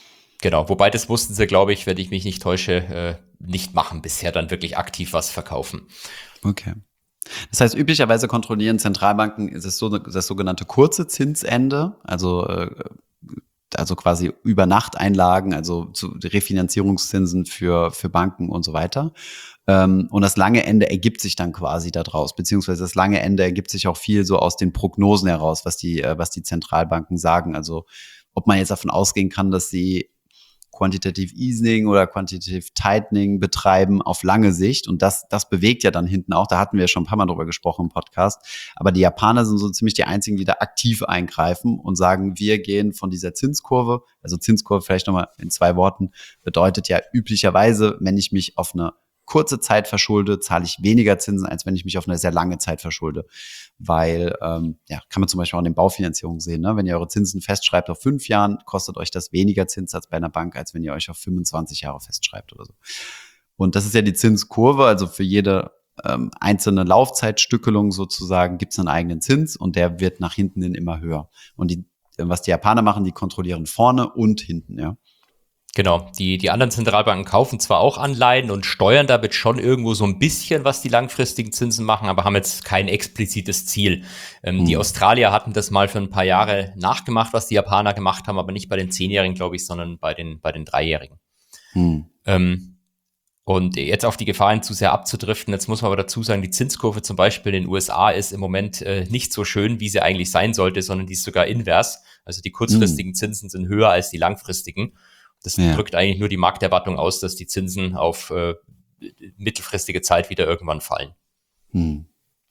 Genau, wobei das wussten sie, glaube ich, wenn ich mich nicht täusche, äh, nicht machen bisher, dann wirklich aktiv was verkaufen. Okay. Das heißt, üblicherweise kontrollieren Zentralbanken das, so, das sogenannte kurze Zinsende, also, äh, also quasi Übernachteinlagen, also zu Refinanzierungszinsen für, für Banken und so weiter. Ähm, und das lange Ende ergibt sich dann quasi daraus, beziehungsweise das lange Ende ergibt sich auch viel so aus den Prognosen heraus, was die, äh, was die Zentralbanken sagen. Also ob man jetzt davon ausgehen kann, dass sie Quantitative Easing oder Quantitative Tightening betreiben auf lange Sicht. Und das, das bewegt ja dann hinten auch. Da hatten wir schon ein paar Mal drüber gesprochen im Podcast. Aber die Japaner sind so ziemlich die einzigen, die da aktiv eingreifen und sagen, wir gehen von dieser Zinskurve. Also Zinskurve vielleicht nochmal in zwei Worten bedeutet ja üblicherweise, wenn ich mich auf eine kurze Zeit verschulde, zahle ich weniger Zinsen, als wenn ich mich auf eine sehr lange Zeit verschulde. Weil, ähm, ja, kann man zum Beispiel auch in den Baufinanzierungen sehen, ne? Wenn ihr eure Zinsen festschreibt auf fünf Jahren, kostet euch das weniger Zinssatz bei einer Bank, als wenn ihr euch auf fünfundzwanzig Jahre festschreibt oder so. Und das ist ja die Zinskurve, also für jede ähm, einzelne Laufzeitstückelung sozusagen gibt es einen eigenen Zins und der wird nach hinten hin immer höher. Und die, was die Japaner machen, die kontrollieren vorne und hinten, ja. Genau, die, die anderen Zentralbanken kaufen zwar auch Anleihen und steuern damit schon irgendwo so ein bisschen, was die langfristigen Zinsen machen, aber haben jetzt kein explizites Ziel. Ähm, hm. Die Australier hatten das mal für ein paar Jahre nachgemacht, was die Japaner gemacht haben, aber nicht bei den Zehnjährigen, glaube ich, sondern bei den, bei den Dreijährigen. Hm. Ähm, und jetzt auf die Gefahr hin, zu sehr abzudriften, jetzt muss man aber dazu sagen, die Zinskurve zum Beispiel in den U S A ist im Moment äh, nicht so schön, wie sie eigentlich sein sollte, sondern die ist sogar invers. Also die kurzfristigen hm. Zinsen sind höher als die langfristigen. Das ja. drückt eigentlich nur die Markterwartung aus, dass die Zinsen auf äh, mittelfristige Zeit wieder irgendwann fallen. Hm.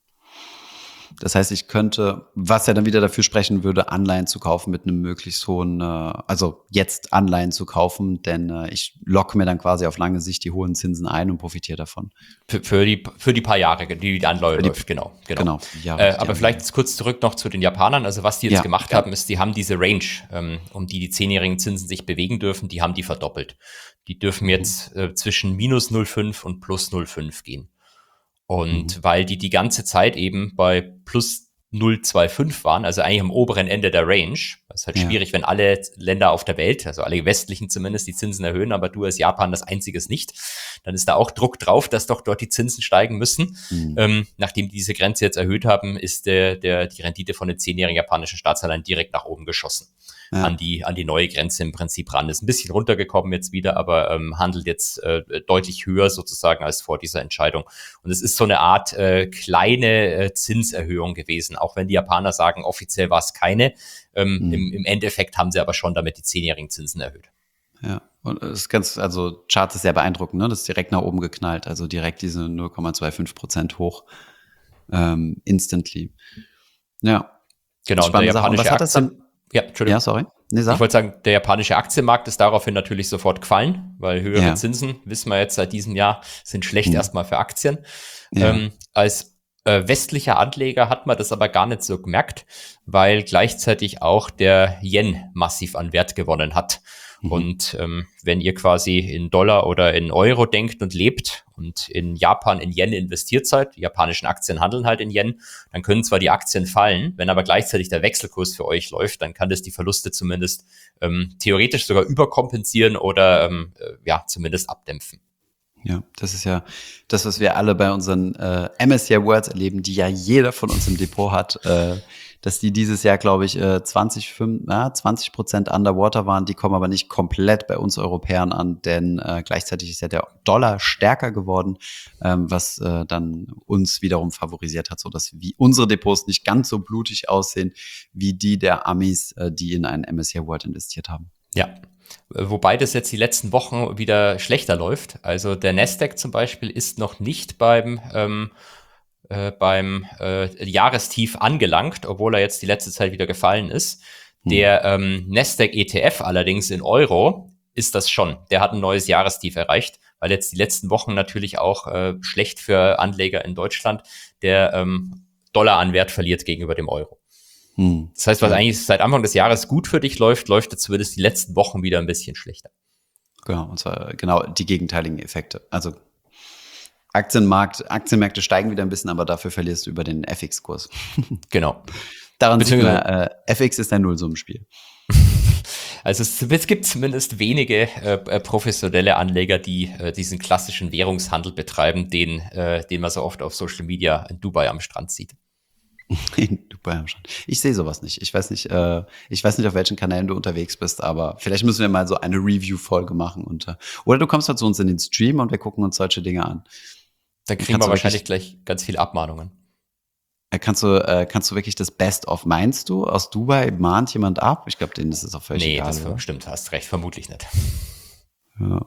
Das heißt, ich könnte, was ja dann wieder dafür sprechen würde, Anleihen zu kaufen mit einem möglichst hohen, äh, also jetzt Anleihen zu kaufen, denn äh, ich locke mir dann quasi auf lange Sicht die hohen Zinsen ein und profitiere davon. Für, für, die, für die paar Jahre, die die Anleihe die, läuft, genau. genau. genau ja, äh, aber vielleicht jetzt kurz zurück noch zu den Japanern. Also was die jetzt ja, gemacht ja. haben, ist, die haben diese Range, ähm, um die die zehnjährigen Zinsen sich bewegen dürfen, die haben die verdoppelt. Die dürfen jetzt äh, zwischen minus null Komma fünf und plus null Komma fünf gehen. Und mhm. weil die die ganze Zeit eben bei plus null Komma fünfundzwanzig waren, also eigentlich am oberen Ende der Range. Das ist halt ja. schwierig, wenn alle Länder auf der Welt, also alle westlichen zumindest, die Zinsen erhöhen, aber du als Japan das einziges nicht. Dann ist da auch Druck drauf, dass doch dort die Zinsen steigen müssen. Mhm. Ähm, nachdem die diese Grenze jetzt erhöht haben, ist der, der, die Rendite von den zehnjährigen japanischen Staatsanleihen direkt nach oben geschossen. Ja. An die, an die neue Grenze im Prinzip ran. Ist ein bisschen runtergekommen jetzt wieder, aber ähm, handelt jetzt äh, deutlich höher sozusagen als vor dieser Entscheidung. Und es ist so eine Art äh, kleine äh, Zinserhöhung gewesen, auch wenn die Japaner sagen, offiziell war es keine. Ähm, mhm. im, Im Endeffekt haben sie aber schon damit die zehnjährigen Zinsen erhöht. Ja, und es ist ganz, also Chart ist sehr beeindruckend, ne? Das ist direkt nach oben geknallt, also direkt diese null Komma fünfundzwanzig Prozent hoch, ähm, instantly. Ja. Genau, und der japanische was hat das denn? Ja, Entschuldigung. Ja, sorry. Nee, ich wollte sagen, der japanische Aktienmarkt ist daraufhin natürlich sofort gefallen, weil höhere ja. Zinsen, wissen wir jetzt seit diesem Jahr, sind schlecht hm. erstmal für Aktien. Ja. Ähm, als äh, westlicher Anleger hat man das aber gar nicht so gemerkt, weil gleichzeitig auch der Yen massiv an Wert gewonnen hat. Mhm. Und ähm, wenn ihr quasi in Dollar oder in Euro denkt und lebt und in Japan in Yen investiert seid, die japanischen Aktien handeln halt in Yen, dann können zwar die Aktien fallen, wenn aber gleichzeitig der Wechselkurs für euch läuft, dann kann das die Verluste zumindest ähm, theoretisch sogar überkompensieren oder ähm, äh, ja zumindest abdämpfen. Ja, das ist ja das, was wir alle bei unseren äh, M S C I Worlds erleben, die ja jeder von uns im Depot hat, äh, dass die dieses Jahr, glaube ich, äh, zwanzig, fünf, na, zwanzig Prozent underwater waren. Die kommen aber nicht komplett bei uns Europäern an, denn äh, gleichzeitig ist ja der Dollar stärker geworden, ähm, was äh, dann uns wiederum favorisiert hat, so dass wie unsere Depots nicht ganz so blutig aussehen wie die der Amis, äh, die in einen M S C I World investiert haben. Ja. Wobei das jetzt die letzten Wochen wieder schlechter läuft. Also der Nasdaq zum Beispiel ist noch nicht beim ähm, äh, beim äh, Jahrestief angelangt, obwohl er jetzt die letzte Zeit wieder gefallen ist. Hm. Der ähm, Nasdaq E T F allerdings in Euro ist das schon. Der hat ein neues Jahrestief erreicht, weil jetzt die letzten Wochen natürlich auch äh, schlecht für Anleger in Deutschland der ähm, Dollar an Wert verliert gegenüber dem Euro. Hm. Das heißt, was ja. eigentlich seit Anfang des Jahres gut für dich läuft, läuft jetzt zumindest die letzten Wochen wieder ein bisschen schlechter. Genau, und zwar genau die gegenteiligen Effekte. Also Aktienmarkt, Aktienmärkte steigen wieder ein bisschen, aber dafür verlierst du über den F X-Kurs. Genau. Daran sieht man, äh, F X ist ein Nullsummenspiel. Also es, es gibt zumindest wenige äh, professionelle Anleger, die äh, diesen klassischen Währungshandel betreiben, den, äh, den man so oft auf Social Media in Dubai am Strand sieht. In Dubai am Strand. Ich sehe sowas nicht. Ich weiß nicht, äh, ich weiß nicht, auf welchen Kanälen du unterwegs bist, aber vielleicht müssen wir mal so eine Review-Folge machen. Und, äh, oder du kommst halt zu uns in den Stream und wir gucken uns solche Dinge an. Dann kriegen Kannst wir du wahrscheinlich wirklich- gleich ganz viele Abmahnungen. Äh, Kannst du, äh, kannst du wirklich das Best-of, meinst du? Aus Dubai mahnt jemand ab? Ich glaube, denen ist es auch völlig Nee, egal. das oder? stimmt, hast recht, vermutlich nicht. Ja.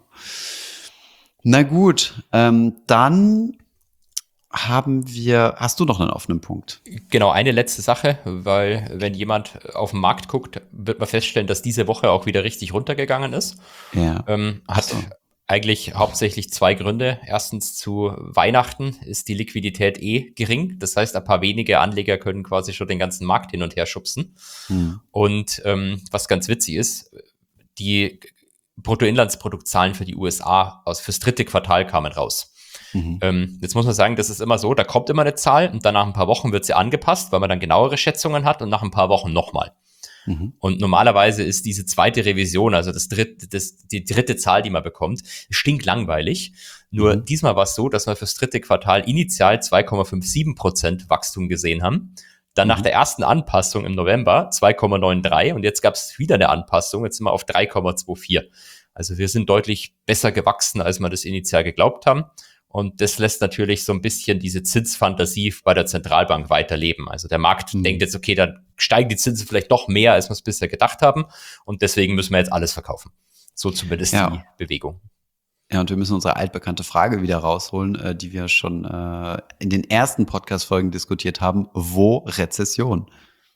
Na gut, ähm, dann haben wir, hast du noch einen offenen Punkt? Genau, eine letzte Sache, weil wenn jemand auf den Markt guckt, wird man feststellen, dass diese Woche auch wieder richtig runtergegangen ist. Ja. Ähm, hat so. eigentlich hauptsächlich zwei Gründe. Erstens, zu Weihnachten ist die Liquidität eh gering. Das heißt, ein paar wenige Anleger können quasi schon den ganzen Markt hin und her schubsen. Hm. Und ähm, was ganz witzig ist, die Bruttoinlandsproduktzahlen für die U S A aus fürs dritte Quartal kamen raus. Mhm. Ähm, jetzt muss man sagen, das ist immer so, da kommt immer eine Zahl und dann nach ein paar Wochen wird sie angepasst, weil man dann genauere Schätzungen hat und nach ein paar Wochen nochmal. Mhm. Und normalerweise ist diese zweite Revision, also das dritte, das, die dritte Zahl, die man bekommt, stinklangweilig. Nur Mhm. diesmal war es so, dass wir fürs dritte Quartal initial zwei Komma siebenundfünfzig Prozent Wachstum gesehen haben. Dann nach Mhm. der ersten Anpassung im November zwei Komma dreiundneunzig und jetzt gab es wieder eine Anpassung, jetzt sind wir auf drei Komma vierundzwanzig. Also wir sind deutlich besser gewachsen, als wir das initial geglaubt haben. Und das lässt natürlich so ein bisschen diese Zinsfantasie bei der Zentralbank weiterleben. Also der Markt Mhm. denkt jetzt, okay, dann steigen die Zinsen vielleicht doch mehr, als wir es bisher gedacht haben. Und deswegen müssen wir jetzt alles verkaufen. So zumindest Ja. die Bewegung. Ja, und wir müssen unsere altbekannte Frage wieder rausholen, äh, die wir schon äh, in den ersten Podcast-Folgen diskutiert haben. Wo Rezession?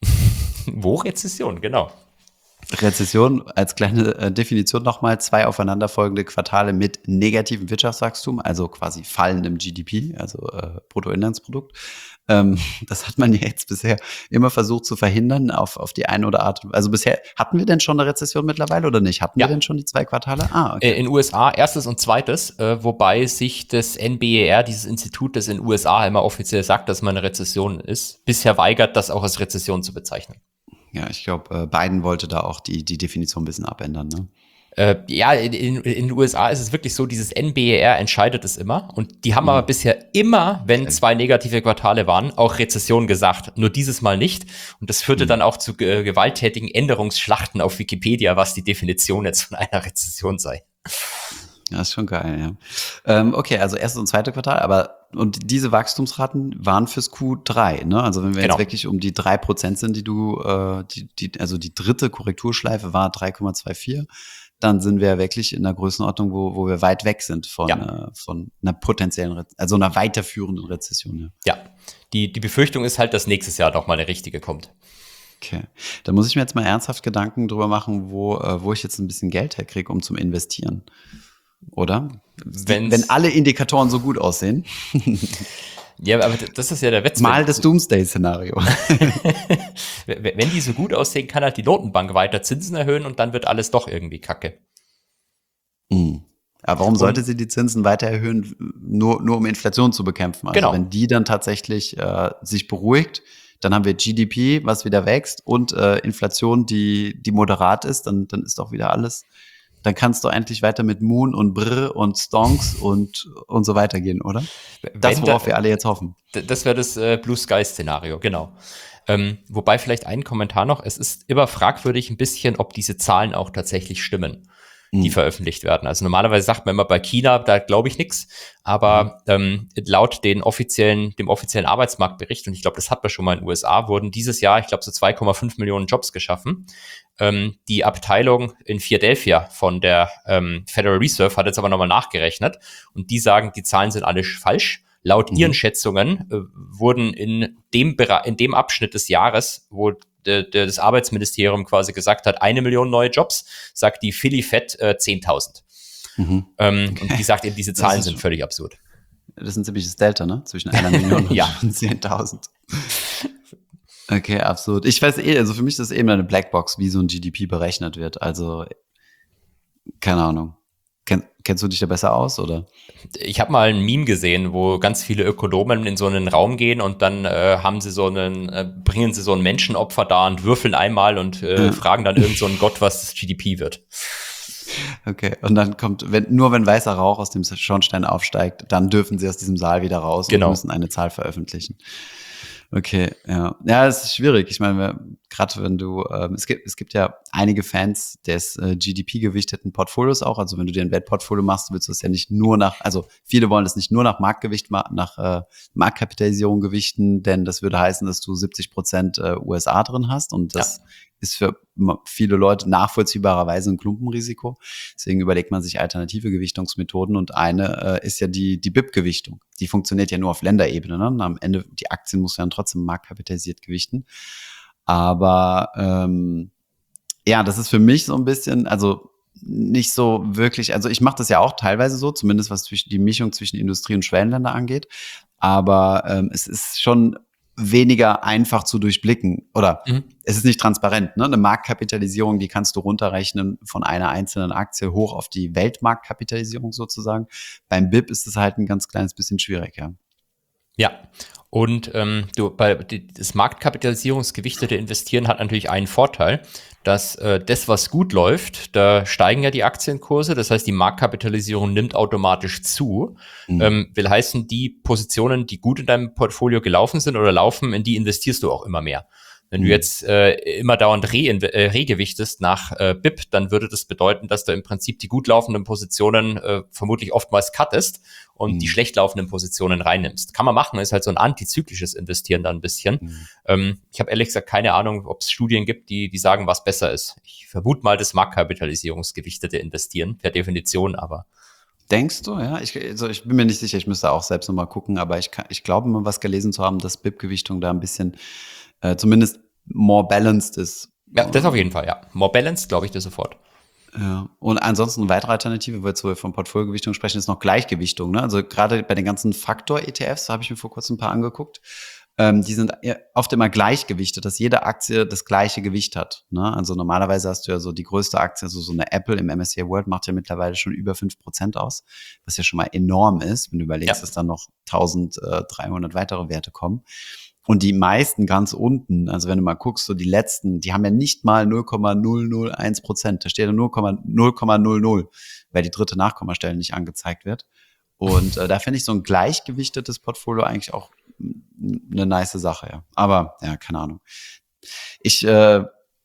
Wo Rezession, genau. Rezession als kleine äh, Definition nochmal, zwei aufeinanderfolgende Quartale mit negativem Wirtschaftswachstum, also quasi fallendem G D P, also äh, Bruttoinlandsprodukt. Ähm, das hat man ja jetzt bisher immer versucht zu verhindern auf, auf die eine oder Art. Also bisher, hatten wir denn schon eine Rezession mittlerweile oder nicht? Hatten Ja. wir denn schon die zwei Quartale? Ah, Äh, okay. in den U S A erstes und zweites, äh, wobei sich das N B E R, dieses Institut, das in den U S A immer offiziell sagt, dass man eine Rezession ist, bisher weigert, das auch als Rezession zu bezeichnen. Ja, ich glaube, äh, Biden wollte da auch die, die Definition ein bisschen abändern, ne? Äh, ja, in, in, in den U S A ist es wirklich so, dieses N B E R entscheidet es immer. Und die haben Mhm. aber bisher immer, wenn Okay. zwei negative Quartale waren, auch Rezession gesagt. Nur dieses Mal nicht. Und das führte Mhm. dann auch zu äh, gewalttätigen Änderungsschlachten auf Wikipedia, was die Definition jetzt von einer Rezession sei. Ja, ist schon geil, ja. Ähm, okay, also erstes und zweite Quartal, aber und diese Wachstumsraten waren fürs Q drei, ne? Also wenn wir Genau. jetzt wirklich um die drei Prozent sind, die du, äh, die, die, also die dritte Korrekturschleife war drei Komma vierundzwanzig, dann sind wir wirklich in einer Größenordnung, wo, wo wir weit weg sind von, Ja. äh, von einer potenziellen, Re also einer weiterführenden Rezession, ja. Ja, die, die Befürchtung ist halt, dass nächstes Jahr noch mal eine richtige kommt. Okay. Da muss ich mir jetzt mal ernsthaft Gedanken drüber machen, wo, äh, wo ich jetzt ein bisschen Geld herkriege, um zum Investieren. Oder? Wenn's- Wenn alle Indikatoren so gut aussehen. Ja, aber das ist ja der Witz. Mal Wenn- das Doomsday-Szenario. Wenn die so gut aussehen, kann halt die Notenbank weiter Zinsen erhöhen und dann wird alles doch irgendwie kacke. Mhm. Aber warum sollte sie die Zinsen weiter erhöhen, nur, nur um Inflation zu bekämpfen? Also Genau. wenn die dann tatsächlich äh, sich beruhigt, dann haben wir G D P, was wieder wächst, und äh, Inflation, die, die moderat ist, dann, dann ist doch wieder alles. Dann kannst du endlich weiter mit Moon und Brr und Stonks und, und so weiter gehen, oder? Das, Wenn worauf da- wir alle jetzt hoffen. D- Das wäre das äh, Blue Sky Szenario, genau. Ähm, wobei vielleicht ein Kommentar noch, es ist immer fragwürdig ein bisschen, ob diese Zahlen auch tatsächlich stimmen, die Mhm. veröffentlicht werden. Also normalerweise sagt man immer bei China, da glaube ich nichts, aber ähm, laut den offiziellen, dem offiziellen Arbeitsmarktbericht, und ich glaube, das hat man schon mal in den U S A, wurden dieses Jahr, ich glaube, so zwei Komma fünf Millionen Jobs geschaffen. Ähm, die Abteilung in Philadelphia von der ähm, Federal Reserve hat jetzt aber nochmal nachgerechnet und die sagen, die Zahlen sind alle falsch. Laut Mhm. ihren Schätzungen äh, wurden in dem, Bera- in dem Abschnitt des Jahres, wo de, de, das Arbeitsministerium quasi gesagt hat, eine Million neue Jobs, sagt die Philly Fed äh, zehntausend. Mhm. Ähm, Und die sagt eben, diese Das Zahlen ist sind schon- völlig absurd. Das ist ein ziemliches Delta, ne? Zwischen einer Million Ja. und zehntausend. Okay, absurd. Ich weiß eh, also für mich ist das eben eine Blackbox, wie so ein G D P berechnet wird. Also, keine Ahnung. Kenn, kennst du dich da besser aus, oder? Ich habe mal ein Meme gesehen, wo ganz viele Ökonomen in so einen Raum gehen und dann äh, haben sie so einen, äh, bringen sie so ein Menschenopfer da und würfeln einmal und äh, Ja. fragen dann irgend so einen Gott, was das G D P wird. Okay, und dann kommt, wenn, nur wenn weißer Rauch aus dem Schornstein aufsteigt, dann dürfen sie aus diesem Saal wieder raus Genau. und müssen eine Zahl veröffentlichen. Okay, ja. Ja, es ist schwierig. Ich meine, gerade wenn du, ähm, es gibt, es gibt ja einige Fans des äh, G D P-gewichteten Portfolios auch. Also wenn du dir ein Wertportfolio machst, willst du es ja nicht nur nach, also viele wollen es nicht nur nach Marktgewicht, ma- nach äh, Marktkapitalisierung gewichten, denn das würde heißen, dass du siebzig Prozent äh, U S A drin hast und das Ja. ist für m- viele Leute nachvollziehbarerweise ein Klumpenrisiko. Deswegen überlegt man sich alternative Gewichtungsmethoden und eine äh, ist ja die, die B I P-Gewichtung. Die funktioniert ja nur auf Länderebene. Ne? Und am Ende, die Aktien muss ja dann trotzdem marktkapitalisiert gewichten. Aber ähm, ja, das ist für mich so ein bisschen, also nicht so wirklich, also ich mache das ja auch teilweise so, zumindest was zwischen, die Mischung zwischen Industrie- und Schwellenländer angeht. Aber ähm, es ist schon weniger einfach zu durchblicken oder Mhm. es ist nicht transparent. Ne? Eine Marktkapitalisierung, die kannst du runterrechnen von einer einzelnen Aktie hoch auf die Weltmarktkapitalisierung sozusagen. Beim B I P ist es halt ein ganz kleines bisschen schwierig, ja. Ja, und ähm, du, bei die, das marktkapitalisierungsgewichtete Investieren hat natürlich einen Vorteil, dass äh, das, was gut läuft, da steigen ja die Aktienkurse, das heißt, die Marktkapitalisierung nimmt automatisch zu. Mhm. Ähm, will heißen, die Positionen, die gut in deinem Portfolio gelaufen sind oder laufen, in die investierst du auch immer mehr. Wenn Mhm. du jetzt äh, immer dauernd re äh, regewichtest nach äh, B I P, dann würde das bedeuten, dass du im Prinzip die gut laufenden Positionen äh, vermutlich oftmals cuttest und Mhm. die schlecht laufenden Positionen reinnimmst. Kann man machen, ist halt so ein antizyklisches Investieren dann ein bisschen. Mhm. Ähm, ich habe ehrlich gesagt keine Ahnung, ob es Studien gibt, die die sagen, was besser ist. Ich vermute mal das marktkapitalisierungsgewichtete Investieren per Definition, aber Denkst du, ja? Ich, also ich bin mir nicht sicher, ich müsste auch selbst nochmal gucken, aber ich, kann, ich glaube mal was gelesen zu haben, dass B I P-Gewichtung da ein bisschen äh, zumindest more balanced ist. ja, das auf jeden Fall, ja. More balanced, glaube ich dir sofort. Ja. Und ansonsten eine weitere Alternative, weil wir von Portfoliogewichtung sprechen, ist noch Gleichgewichtung. Ne? Also gerade bei den ganzen Faktor-E T Fs, habe ich mir vor kurzem ein paar angeguckt, ähm, die sind eher- oft immer gleichgewichtet, dass jede Aktie das gleiche Gewicht hat. Ne? Also normalerweise hast du ja so die größte Aktie, also so eine Apple im M S C I World macht ja mittlerweile schon über fünf Prozent aus, was ja schon mal enorm ist, wenn du überlegst, Ja. dass dann noch eintausenddreihundert weitere Werte kommen. Und die meisten ganz unten, also wenn du mal guckst, so die letzten, die haben ja nicht mal null Komma null null eins Prozent. Da steht ja null Komma null null, weil die dritte Nachkommastelle nicht angezeigt wird. Und äh, da finde ich so ein gleichgewichtetes Portfolio eigentlich auch m, eine nice Sache, ja. Aber, ja, keine Ahnung. Ich äh,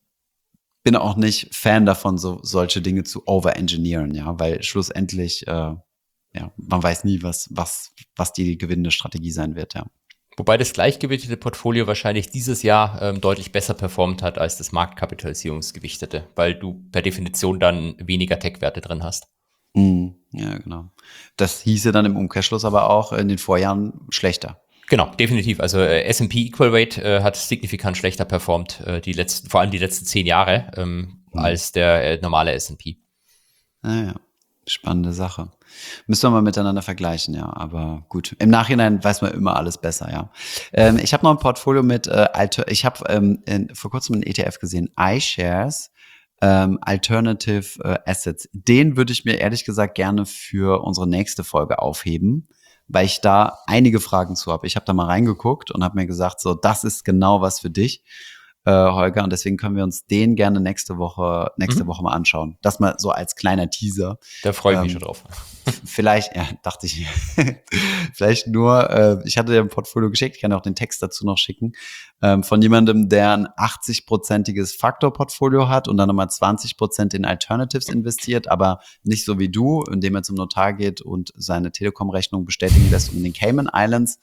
bin auch nicht Fan davon, so solche Dinge zu overengineeren, ja, weil schlussendlich, äh, ja, man weiß nie, was, was, was die gewinnende Strategie sein wird, ja. Wobei das gleichgewichtete Portfolio wahrscheinlich dieses Jahr ähm, deutlich besser performt hat als das marktkapitalisierungsgewichtete, weil du per Definition dann weniger Tech-Werte drin hast. Mm, ja, genau. Das hieße dann im Umkehrschluss aber auch in den Vorjahren schlechter. Genau, definitiv. Also äh, S and P Equal Weight äh, hat signifikant schlechter performt, äh, die letzten, vor allem die letzten zehn Jahre, ähm, Mhm. als der äh, normale S and P. Naja, spannende Sache. Müssen wir mal miteinander vergleichen, ja. Aber gut, im Nachhinein weiß man immer alles besser, ja. Ähm, ich habe noch ein Portfolio mit, äh, Alter ich habe ähm, in- vor kurzem einen E T F gesehen, iShares, ähm, Alternative äh, Assets. Den würde ich mir ehrlich gesagt gerne für unsere nächste Folge aufheben, weil ich da einige Fragen zu habe. Ich habe da mal reingeguckt und habe mir gesagt, so, das ist genau was für dich, äh, Holger. Und deswegen können wir uns den gerne nächste Woche, nächste Mhm. Woche mal anschauen. Das mal so als kleiner Teaser. Da freue ich mich Ähm, schon drauf. Vielleicht, ja, dachte ich, vielleicht nur, äh, ich hatte dir ein Portfolio geschickt, ich kann auch den Text dazu noch schicken, ähm, von jemandem, der ein achtzig-prozentiges Faktor-Portfolio hat und dann nochmal zwanzig Prozent in Alternatives investiert, aber nicht so wie du, indem er zum Notar geht und seine Telekom-Rechnung bestätigen lässt, um in den Cayman Islands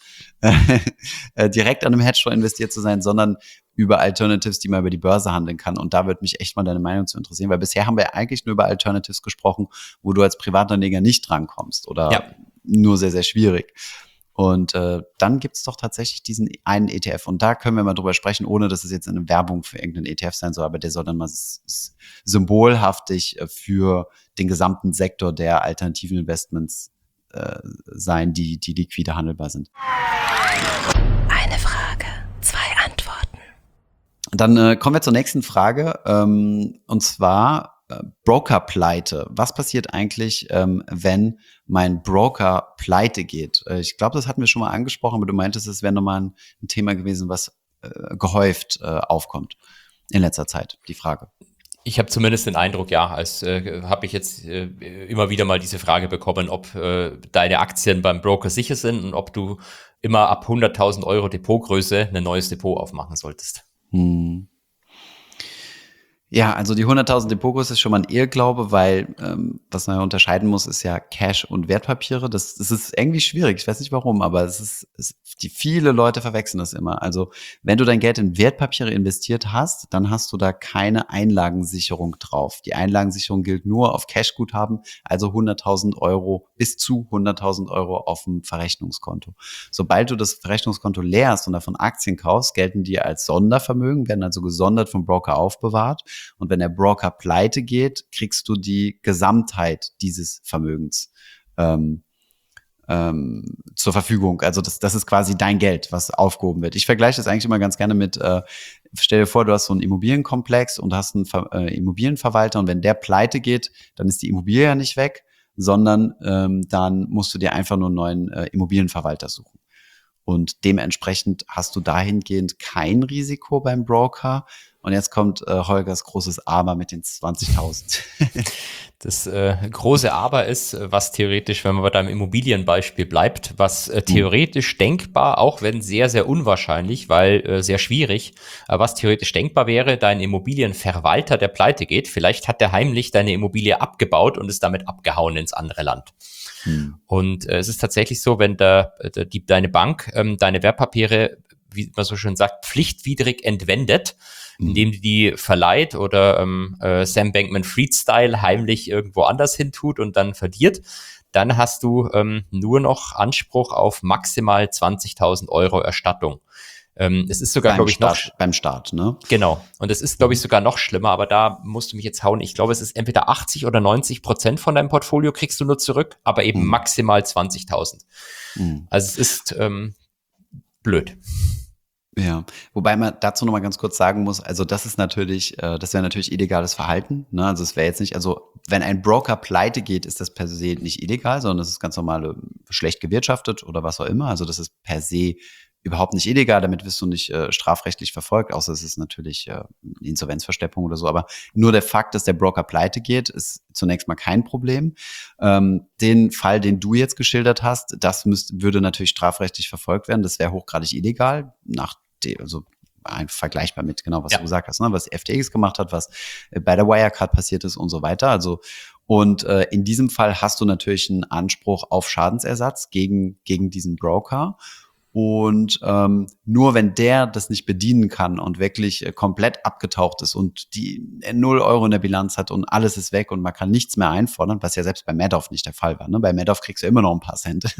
äh, direkt an einem Hedgefonds investiert zu sein, sondern über Alternatives, die man über die Börse handeln kann. Und da würde mich echt mal deine Meinung zu interessieren, weil bisher haben wir eigentlich nur über Alternatives gesprochen, wo du als Privatanleger nicht drankommst oder Ja. nur sehr, sehr schwierig. Und äh, dann gibt es doch tatsächlich diesen einen E T F. Und da können wir mal drüber sprechen, ohne dass es jetzt eine Werbung für irgendeinen E T F sein soll, aber der soll dann mal s- s- symbolhaftig äh, für den gesamten Sektor der alternativen Investments äh, sein, die, die liquide handelbar sind. Eine Frage, zwei Antworten. Dann äh, kommen wir zur nächsten Frage. Ähm, und zwar Broker-Pleite. Was passiert eigentlich, ähm, wenn mein Broker pleite geht? Äh, ich glaube, das hatten wir schon mal angesprochen, aber du meintest, es wäre nochmal ein, ein Thema gewesen, was äh, gehäuft äh, aufkommt in letzter Zeit, die Frage. Ich habe zumindest den Eindruck, ja, als äh, habe ich jetzt äh, immer wieder mal diese Frage bekommen, ob äh, deine Aktien beim Broker sicher sind und ob du immer ab hunderttausend Euro Depotgröße ein neues Depot aufmachen solltest. Hm. Ja, also die hunderttausend Depotgröße ist schon mal ein Irrglaube, weil ähm, was man ja unterscheiden muss, ist ja Cash und Wertpapiere. Das, das ist irgendwie schwierig. Ich weiß nicht warum, aber es ist, es, die viele Leute verwechseln das immer. Also wenn du dein Geld in Wertpapiere investiert hast, dann hast du da keine Einlagensicherung drauf. Die Einlagensicherung gilt nur auf Cashguthaben, also hunderttausend Euro bis zu hunderttausend Euro auf dem Verrechnungskonto. Sobald du das Verrechnungskonto leerst und davon Aktien kaufst, gelten die als Sondervermögen, werden also gesondert vom Broker aufbewahrt. Und wenn der Broker pleite geht, kriegst du die Gesamtheit dieses Vermögens ähm, ähm, zur Verfügung. Also das, das ist quasi dein Geld, was aufgehoben wird. Ich vergleiche das eigentlich immer ganz gerne mit, äh, stell dir vor, du hast so einen Immobilienkomplex und hast einen Ver- äh, Immobilienverwalter und wenn der pleite geht, dann ist die Immobilie ja nicht weg, sondern ähm, dann musst du dir einfach nur einen neuen äh, Immobilienverwalter suchen. Und dementsprechend hast du dahingehend kein Risiko beim Broker. Und jetzt kommt äh, Holgers großes Aber mit den zwanzigtausend. Das äh, große Aber ist, was theoretisch, wenn man bei deinem Immobilienbeispiel bleibt, was äh, theoretisch mhm. denkbar, auch wenn sehr, sehr unwahrscheinlich, weil äh, sehr schwierig, äh, was theoretisch denkbar wäre, dein Immobilienverwalter, der pleite geht, vielleicht hat der heimlich deine Immobilie abgebaut und ist damit abgehauen ins andere Land. Hm. Und äh, es ist tatsächlich so, wenn der, der, die, deine Bank ähm, deine Wertpapiere, wie man so schön sagt, pflichtwidrig entwendet, hm. indem die die verleiht oder ähm, äh, Sam Bankman-Fried-Style heimlich irgendwo anders hin tut und dann verliert, dann hast du ähm, nur noch Anspruch auf maximal zwanzigtausend Euro Erstattung. Ähm, es ist sogar, glaube ich, Start, noch... Beim Start, ne? Genau. Und es ist, glaube ich, sogar noch schlimmer, aber da musst du mich jetzt hauen. Ich glaube, es ist entweder achtzig oder neunzig Prozent von deinem Portfolio kriegst du nur zurück, aber eben mhm. maximal zwanzigtausend. Mhm. Also es ist ähm, blöd. Ja, wobei man dazu nochmal ganz kurz sagen muss, also das ist natürlich, äh, das wäre natürlich illegales Verhalten, ne? Also es wäre jetzt nicht, also wenn ein Broker pleite geht, ist das per se nicht illegal, sondern das ist ganz normal schlecht gewirtschaftet oder was auch immer. Also das ist per se überhaupt nicht illegal, damit wirst du nicht äh, strafrechtlich verfolgt, außer es ist natürlich äh, Insolvenzversteppung oder so. Aber nur der Fakt, dass der Broker pleite geht, ist zunächst mal kein Problem. Ähm, den Fall, den du jetzt geschildert hast, das müsste, würde natürlich strafrechtlich verfolgt werden. Das wäre hochgradig illegal, nach de, also vergleichbar mit genau, was ja. du gesagt hast, ne? Was F T X gemacht hat, was bei der Wirecard passiert ist und so weiter. Also und äh, in diesem Fall hast du natürlich einen Anspruch auf Schadensersatz gegen gegen diesen Broker. Und ähm, nur wenn der das nicht bedienen kann und wirklich äh, komplett abgetaucht ist und die äh, null Euro in der Bilanz hat und alles ist weg und man kann nichts mehr einfordern, was ja selbst bei Madoff nicht der Fall war. Ne? Bei Madoff kriegst du immer noch ein paar Cent.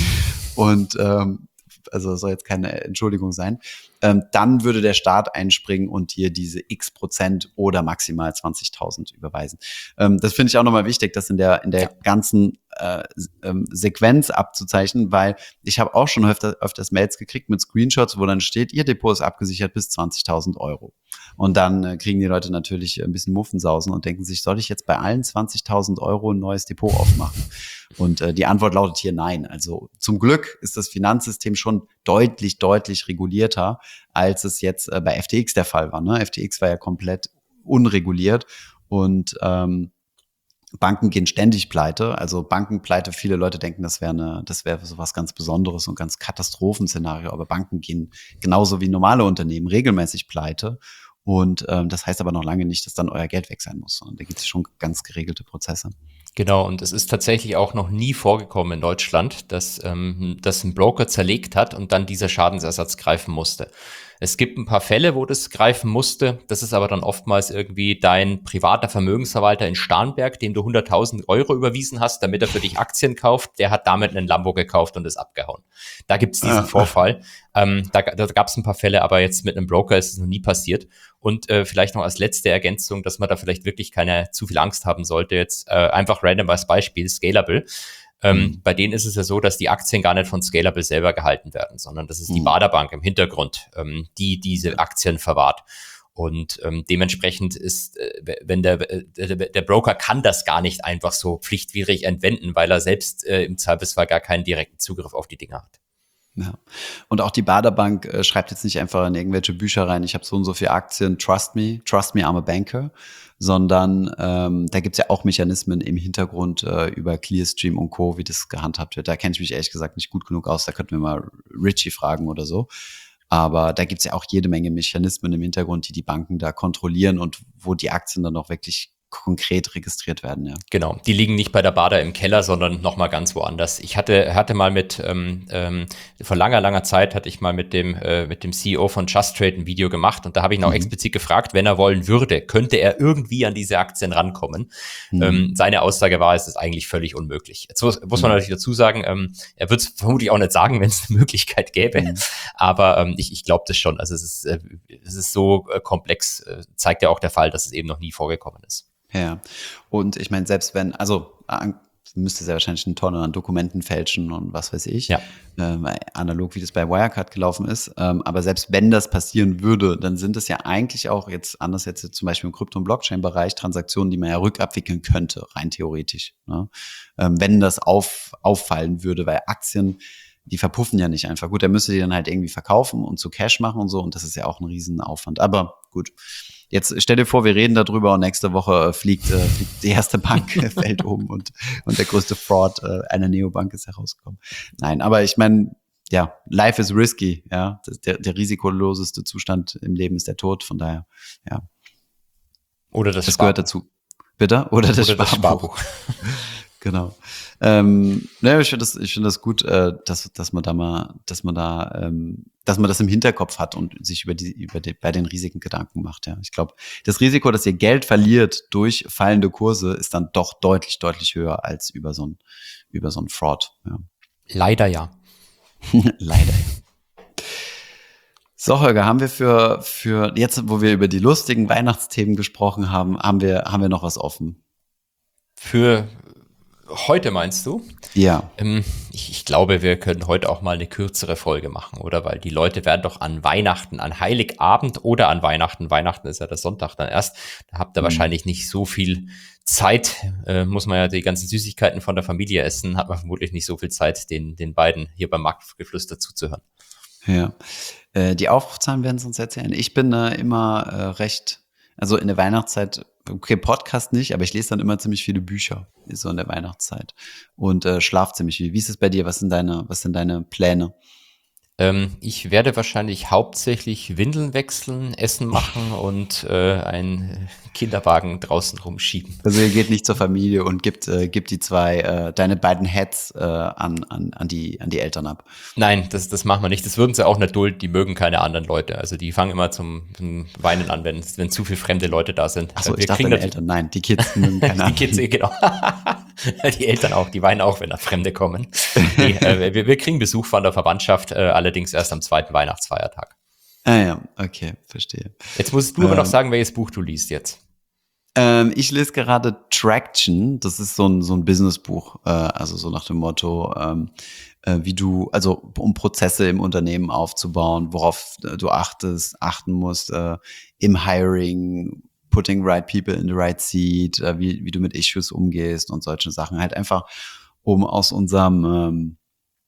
und ähm, also soll jetzt keine Entschuldigung sein, ähm, dann würde der Staat einspringen und dir diese x Prozent oder maximal zwanzigtausend überweisen. Ähm, das finde ich auch nochmal wichtig, das in der in der ganzen äh, ähm, Sequenz abzuzeichnen, weil ich habe auch schon öfter, öfters Mails gekriegt mit Screenshots, wo dann steht, ihr Depot ist abgesichert bis zwanzigtausend Euro. Und dann äh, kriegen die Leute natürlich ein bisschen Muffensausen und denken sich, soll ich jetzt bei allen zwanzigtausend Euro ein neues Depot aufmachen? Und äh, die Antwort lautet hier nein. Also zum Glück ist das Finanzsystem schon deutlich, deutlich regulierter, als es jetzt äh, bei F T X der Fall war. Ne? F T X war ja komplett unreguliert und ähm, Banken gehen ständig pleite. Also Bankenpleite, viele Leute denken, das wäre eine, das wäre so was ganz Besonderes und ganz Katastrophenszenario. Aber Banken gehen genauso wie normale Unternehmen regelmäßig pleite. Und ähm, das heißt aber noch lange nicht, dass dann euer Geld weg sein muss, sondern da gibt es schon ganz geregelte Prozesse. Genau, und es ist tatsächlich auch noch nie vorgekommen in Deutschland, dass, ähm, dass ein Broker zerlegt hat und dann dieser Schadensersatz greifen musste. Es gibt ein paar Fälle, wo das greifen musste. Das ist aber dann oftmals irgendwie dein privater Vermögensverwalter in Starnberg, dem du hunderttausend Euro überwiesen hast, damit er für dich Aktien kauft. Der hat damit einen Lambo gekauft und ist abgehauen. Da gibt's diesen ah. Vorfall. Ähm, da da gab es ein paar Fälle, aber jetzt mit einem Broker ist es noch nie passiert. Und äh, vielleicht noch als letzte Ergänzung, dass man da vielleicht wirklich keine zu viel Angst haben sollte. Jetzt äh, einfach random als Beispiel, Scalable. Ähm, mhm. Bei denen ist es ja so, dass die Aktien gar nicht von Scalable selber gehalten werden, sondern das ist die mhm. Baderbank im Hintergrund, ähm, die diese Aktien verwahrt. Und ähm, dementsprechend ist, äh, wenn der, der, der Broker kann das gar nicht einfach so pflichtwidrig entwenden, weil er selbst äh, im Zweifelsfall gar keinen direkten Zugriff auf die Dinge hat. Ja. Und auch die Baderbank äh, schreibt jetzt nicht einfach in irgendwelche Bücher rein, ich habe so und so viele Aktien, trust me, trust me, I'm a banker, sondern ähm, da gibt's ja auch Mechanismen im Hintergrund äh, über Clearstream und Co., wie das gehandhabt wird. Da kenne ich mich ehrlich gesagt nicht gut genug aus, da könnten wir mal Richie fragen oder so. Aber da gibt's ja auch jede Menge Mechanismen im Hintergrund, die die Banken da kontrollieren und wo die Aktien dann auch wirklich konkret registriert werden, ja. Genau, die liegen nicht bei der Bader im Keller, sondern nochmal ganz woanders. Ich hatte hatte mal mit, ähm, ähm, vor langer, langer Zeit hatte ich mal mit dem äh, mit dem C E O von Just Trade ein Video gemacht und da habe ich ihn auch Mhm. explizit gefragt, wenn er wollen würde, könnte er irgendwie an diese Aktien rankommen. Mhm. Ähm, seine Aussage war, es ist eigentlich völlig unmöglich. Jetzt muss, muss man Mhm. natürlich dazu sagen, ähm, er wird es vermutlich auch nicht sagen, wenn es eine Möglichkeit gäbe, Mhm. aber ähm, ich, ich glaube das schon. Also es ist, äh, es ist so äh, komplex, äh, zeigt ja auch der Fall, dass es eben noch nie vorgekommen ist. Ja, und ich meine, selbst wenn, also an- müsste sehr wahrscheinlich eine Tonne an Dokumenten fälschen und was weiß ich, Ja. ähm, analog wie das bei Wirecard gelaufen ist. Ähm, aber selbst wenn das passieren würde, dann sind es ja eigentlich auch jetzt, anders jetzt zum Beispiel im Krypto- und Blockchain-Bereich, Transaktionen, die man ja rückabwickeln könnte, rein theoretisch. Ne? Ähm, wenn das auf, auffallen würde, weil Aktien, die verpuffen ja nicht einfach. Gut, er müsste die dann halt irgendwie verkaufen und zu Cash machen und so. Und das ist ja auch ein Riesenaufwand. Aber gut. Jetzt stell dir vor, wir reden darüber und nächste Woche äh, fliegt, äh, fliegt die erste Bank fällt um und, und der größte Fraud äh, einer Neobank ist herausgekommen. Nein, aber ich meine, ja, life is risky, ja. Das, der, der risikoloseste Zustand im Leben ist der Tod, von daher, ja. Oder das, Das gehört dazu. Bitte? Oder das Oder das Sparbuch. Sparbuch. Genau. Ähm, ne, ich finde das, ich finde das gut, äh, dass, dass man da mal, dass man da, ähm, dass man das im Hinterkopf hat und sich über die, über die, bei den Risiken Gedanken macht. Ja, ich glaube, das Risiko, dass ihr Geld verliert durch fallende Kurse, ist dann doch deutlich, deutlich höher als über so ein, über so ein Fraud. Ja. Leider ja. Leider. So, Holger, haben wir für, für jetzt, wo wir über die lustigen Weihnachtsthemen gesprochen haben, haben wir, haben wir noch was offen? Für heute meinst du? Ja. Ähm, ich, ich glaube, wir können heute auch mal eine kürzere Folge machen, oder? Weil die Leute werden doch an Weihnachten, an Heiligabend oder an Weihnachten, Weihnachten ist ja der Sonntag dann erst, da habt ihr Mhm. wahrscheinlich nicht so viel Zeit, äh, muss man ja die ganzen Süßigkeiten von der Familie essen, hat man vermutlich nicht so viel Zeit, den, den beiden hier beim Marktgeflüster zuzuhören. Ja. Äh, die Aufrufzahlen werden es uns erzählen. Ich bin äh, immer äh, recht, also in der Weihnachtszeit, okay, Podcast nicht, aber ich lese dann immer ziemlich viele Bücher, so in der Weihnachtszeit. Und äh, schlaf ziemlich viel. Wie ist es bei dir? Was sind deine, was sind deine Pläne? Ähm, ich werde wahrscheinlich hauptsächlich Windeln wechseln, Essen machen und äh, einen Kinderwagen draußen rumschieben. Also ihr geht nicht zur Familie und gibt, äh, gibt die zwei, äh, deine beiden Hats äh, an, an, an, die, an die Eltern ab. Nein, das, das machen wir nicht. Das würden sie auch nicht dulden. Die mögen keine anderen Leute. Also die fangen immer zum, zum Weinen an, wenn, wenn zu viele fremde Leute da sind. Achso, wir ich dachte kriegen deine natürlich- Eltern. Nein, die Kids mögen keine Die Ahnung. Kids, eh, genau. Die Eltern auch, die weinen auch, wenn da Fremde kommen. Nee, äh, wir, wir kriegen Besuch von der Verwandtschaft, äh, allerdings erst am zweiten Weihnachtsfeiertag. Ah ja, okay, verstehe. Jetzt musst du aber Ähm. noch sagen, welches Buch du liest jetzt. Ähm, ich lese gerade Traction. Das ist so ein, so ein Businessbuch. Äh, also so nach dem Motto, ähm, äh, wie du, also um Prozesse im Unternehmen aufzubauen, worauf äh, du achtest, achten musst, äh, im Hiring, putting right people in the right seat, äh, wie, wie du mit Issues umgehst und solche Sachen. Halt einfach, um aus unserem, ähm,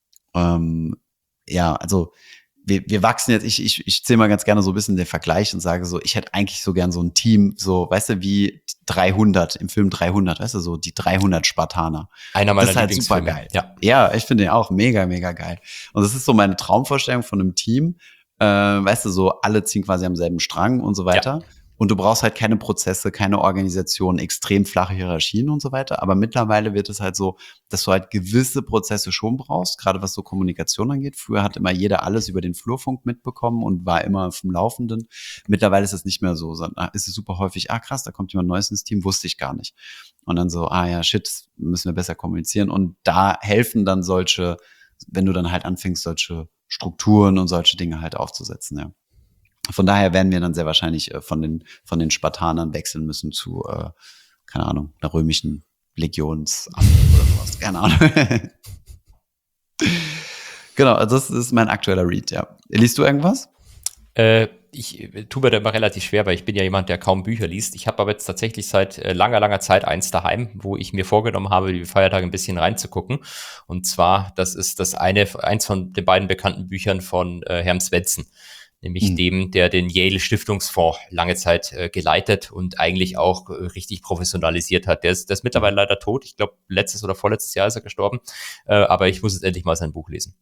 ähm, ja, also wir, wir wachsen jetzt, ich, ich, ich zähle mal ganz gerne so ein bisschen den Vergleich und sage so, ich hätte eigentlich so gern so ein Team, so, weißt du, wie dreihundert, im Film dreihundert, weißt du, so die dreihundert Spartaner. Einer meiner Das ist halt Lieblingsfilme. super geil. Ja. Ja, ich finde den auch mega, mega geil. Und das ist so meine Traumvorstellung von einem Team, äh, weißt du, so alle ziehen quasi am selben Strang und so weiter. Und du brauchst halt keine Prozesse, keine Organisation, extrem flache Hierarchien und so weiter. Aber mittlerweile wird es halt so, dass du halt gewisse Prozesse schon brauchst, gerade was so Kommunikation angeht. Früher hat immer jeder alles über den Flurfunk mitbekommen und war immer vom Laufenden. Mittlerweile ist es nicht mehr so, sondern ist es super häufig, ah krass, da kommt jemand Neues ins Team, wusste ich gar nicht. Und dann so, ah ja, shit, müssen wir besser kommunizieren. Und da helfen dann solche, wenn du dann halt anfängst, solche Strukturen und solche Dinge halt aufzusetzen, ja. Von daher werden wir dann sehr wahrscheinlich äh, von den von den Spartanern wechseln müssen zu, äh, keine Ahnung, einer römischen Legionsamt oder sowas. Keine Ahnung. Genau, also das ist mein aktueller Read, ja. Liest du irgendwas? Äh, ich äh, tue mir da immer relativ schwer, weil ich bin ja jemand, der kaum Bücher liest. Ich habe aber jetzt tatsächlich seit äh, langer, langer Zeit eins daheim, wo ich mir vorgenommen habe, die Feiertage ein bisschen reinzugucken. Und zwar, das ist das eine, eins von den beiden bekannten Büchern von äh, Herrn Svensson, nämlich Mhm. dem, der den Yale Stiftungsfonds lange Zeit äh, geleitet und eigentlich auch äh, richtig professionalisiert hat. Der ist, der ist mittlerweile leider tot. Ich glaube, letztes oder vorletztes Jahr ist er gestorben. Äh, aber ich muss jetzt endlich mal sein Buch lesen.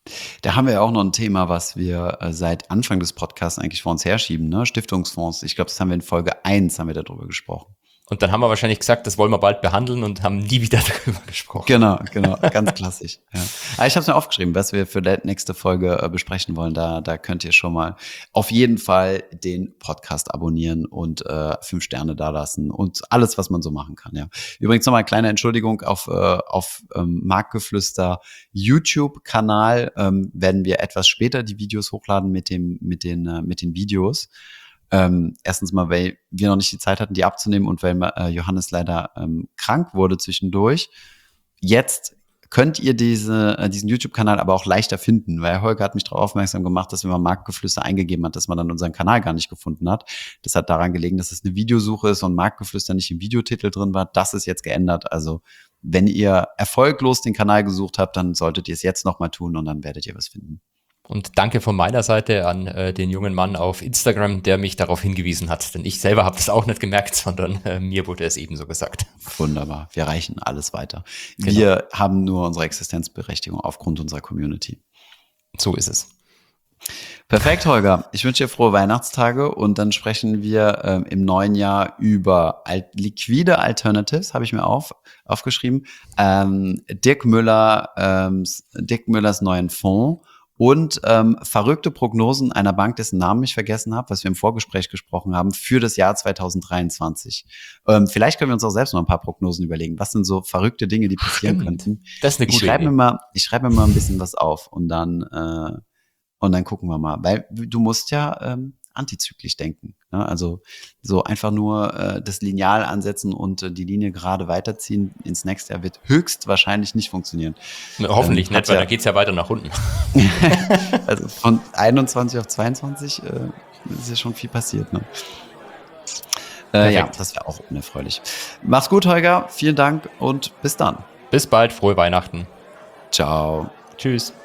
Da haben wir ja auch noch ein Thema, was wir äh, seit Anfang des Podcasts eigentlich vor uns herschieben, ne? Stiftungsfonds. Ich glaube, das haben wir in Folge eins haben wir darüber gesprochen. Und dann haben wir wahrscheinlich gesagt, das wollen wir bald behandeln und haben nie wieder darüber gesprochen. Genau, genau, ganz klassisch. Ja. Aber ich habe es mir aufgeschrieben, was wir für die nächste Folge äh, besprechen wollen. Da, da könnt ihr schon mal auf jeden Fall den Podcast abonnieren und äh, fünf Sterne dalassen und alles, was man so machen kann. Ja. Übrigens nochmal eine kleine Entschuldigung auf äh, auf ähm, Marktgeflüster YouTube-Kanal ähm, werden wir etwas später die Videos hochladen mit dem mit den äh, mit den Videos. Ähm, erstens mal, weil wir noch nicht die Zeit hatten, die abzunehmen und weil äh, Johannes leider ähm, krank wurde zwischendurch. Jetzt könnt ihr diese, äh, diesen YouTube-Kanal aber auch leichter finden, weil Holger hat mich darauf aufmerksam gemacht, dass wenn man Marktgeflüster eingegeben hat, dass man dann unseren Kanal gar nicht gefunden hat. Das hat daran gelegen, dass es eine Videosuche ist und Marktgeflüster nicht im Videotitel drin war. Das ist jetzt geändert. Also wenn ihr erfolglos den Kanal gesucht habt, dann solltet ihr es jetzt nochmal tun und dann werdet ihr was finden. Und danke von meiner Seite an äh, den jungen Mann auf Instagram, der mich darauf hingewiesen hat. Denn ich selber habe das auch nicht gemerkt, sondern äh, mir wurde es ebenso gesagt. Wunderbar. Wir reichen alles weiter. Genau. Wir haben nur unsere Existenzberechtigung aufgrund unserer Community. So ist es. Perfekt, Holger. Ich wünsche dir frohe Weihnachtstage und dann sprechen wir ähm, im neuen Jahr über alt liquide Alternatives, habe ich mir auf, aufgeschrieben. Ähm, Dirk Müller, ähm, Dirk Müllers neuen Fonds und ähm, verrückte Prognosen einer Bank, dessen Namen ich vergessen habe, was wir im Vorgespräch gesprochen haben, für das Jahr zwanzig dreiundzwanzig. Ähm, vielleicht können wir uns auch selbst noch ein paar Prognosen überlegen. Was sind so verrückte Dinge, die passieren Stimmt. könnten? Das ist eine Ich gute schreibe Idee. mir mal, ich schreibe mir mal ein bisschen was auf und dann äh, und dann gucken wir mal, weil du musst ja ähm, antizyklisch denken. Ne? Also so einfach nur äh, das Lineal ansetzen und äh, die Linie gerade weiterziehen ins nächste Jahr wird höchstwahrscheinlich nicht funktionieren. Hoffentlich Ähm, nicht, hat weil ja- dann geht's ja weiter nach unten. Also von einundzwanzig auf zweiundzwanzig äh, ist ja schon viel passiert. Ne? Äh, ja, Perfekt. das wäre auch unerfreulich. Mach's gut, Holger. Vielen Dank und bis dann. Bis bald, frohe Weihnachten. Ciao. Tschüss.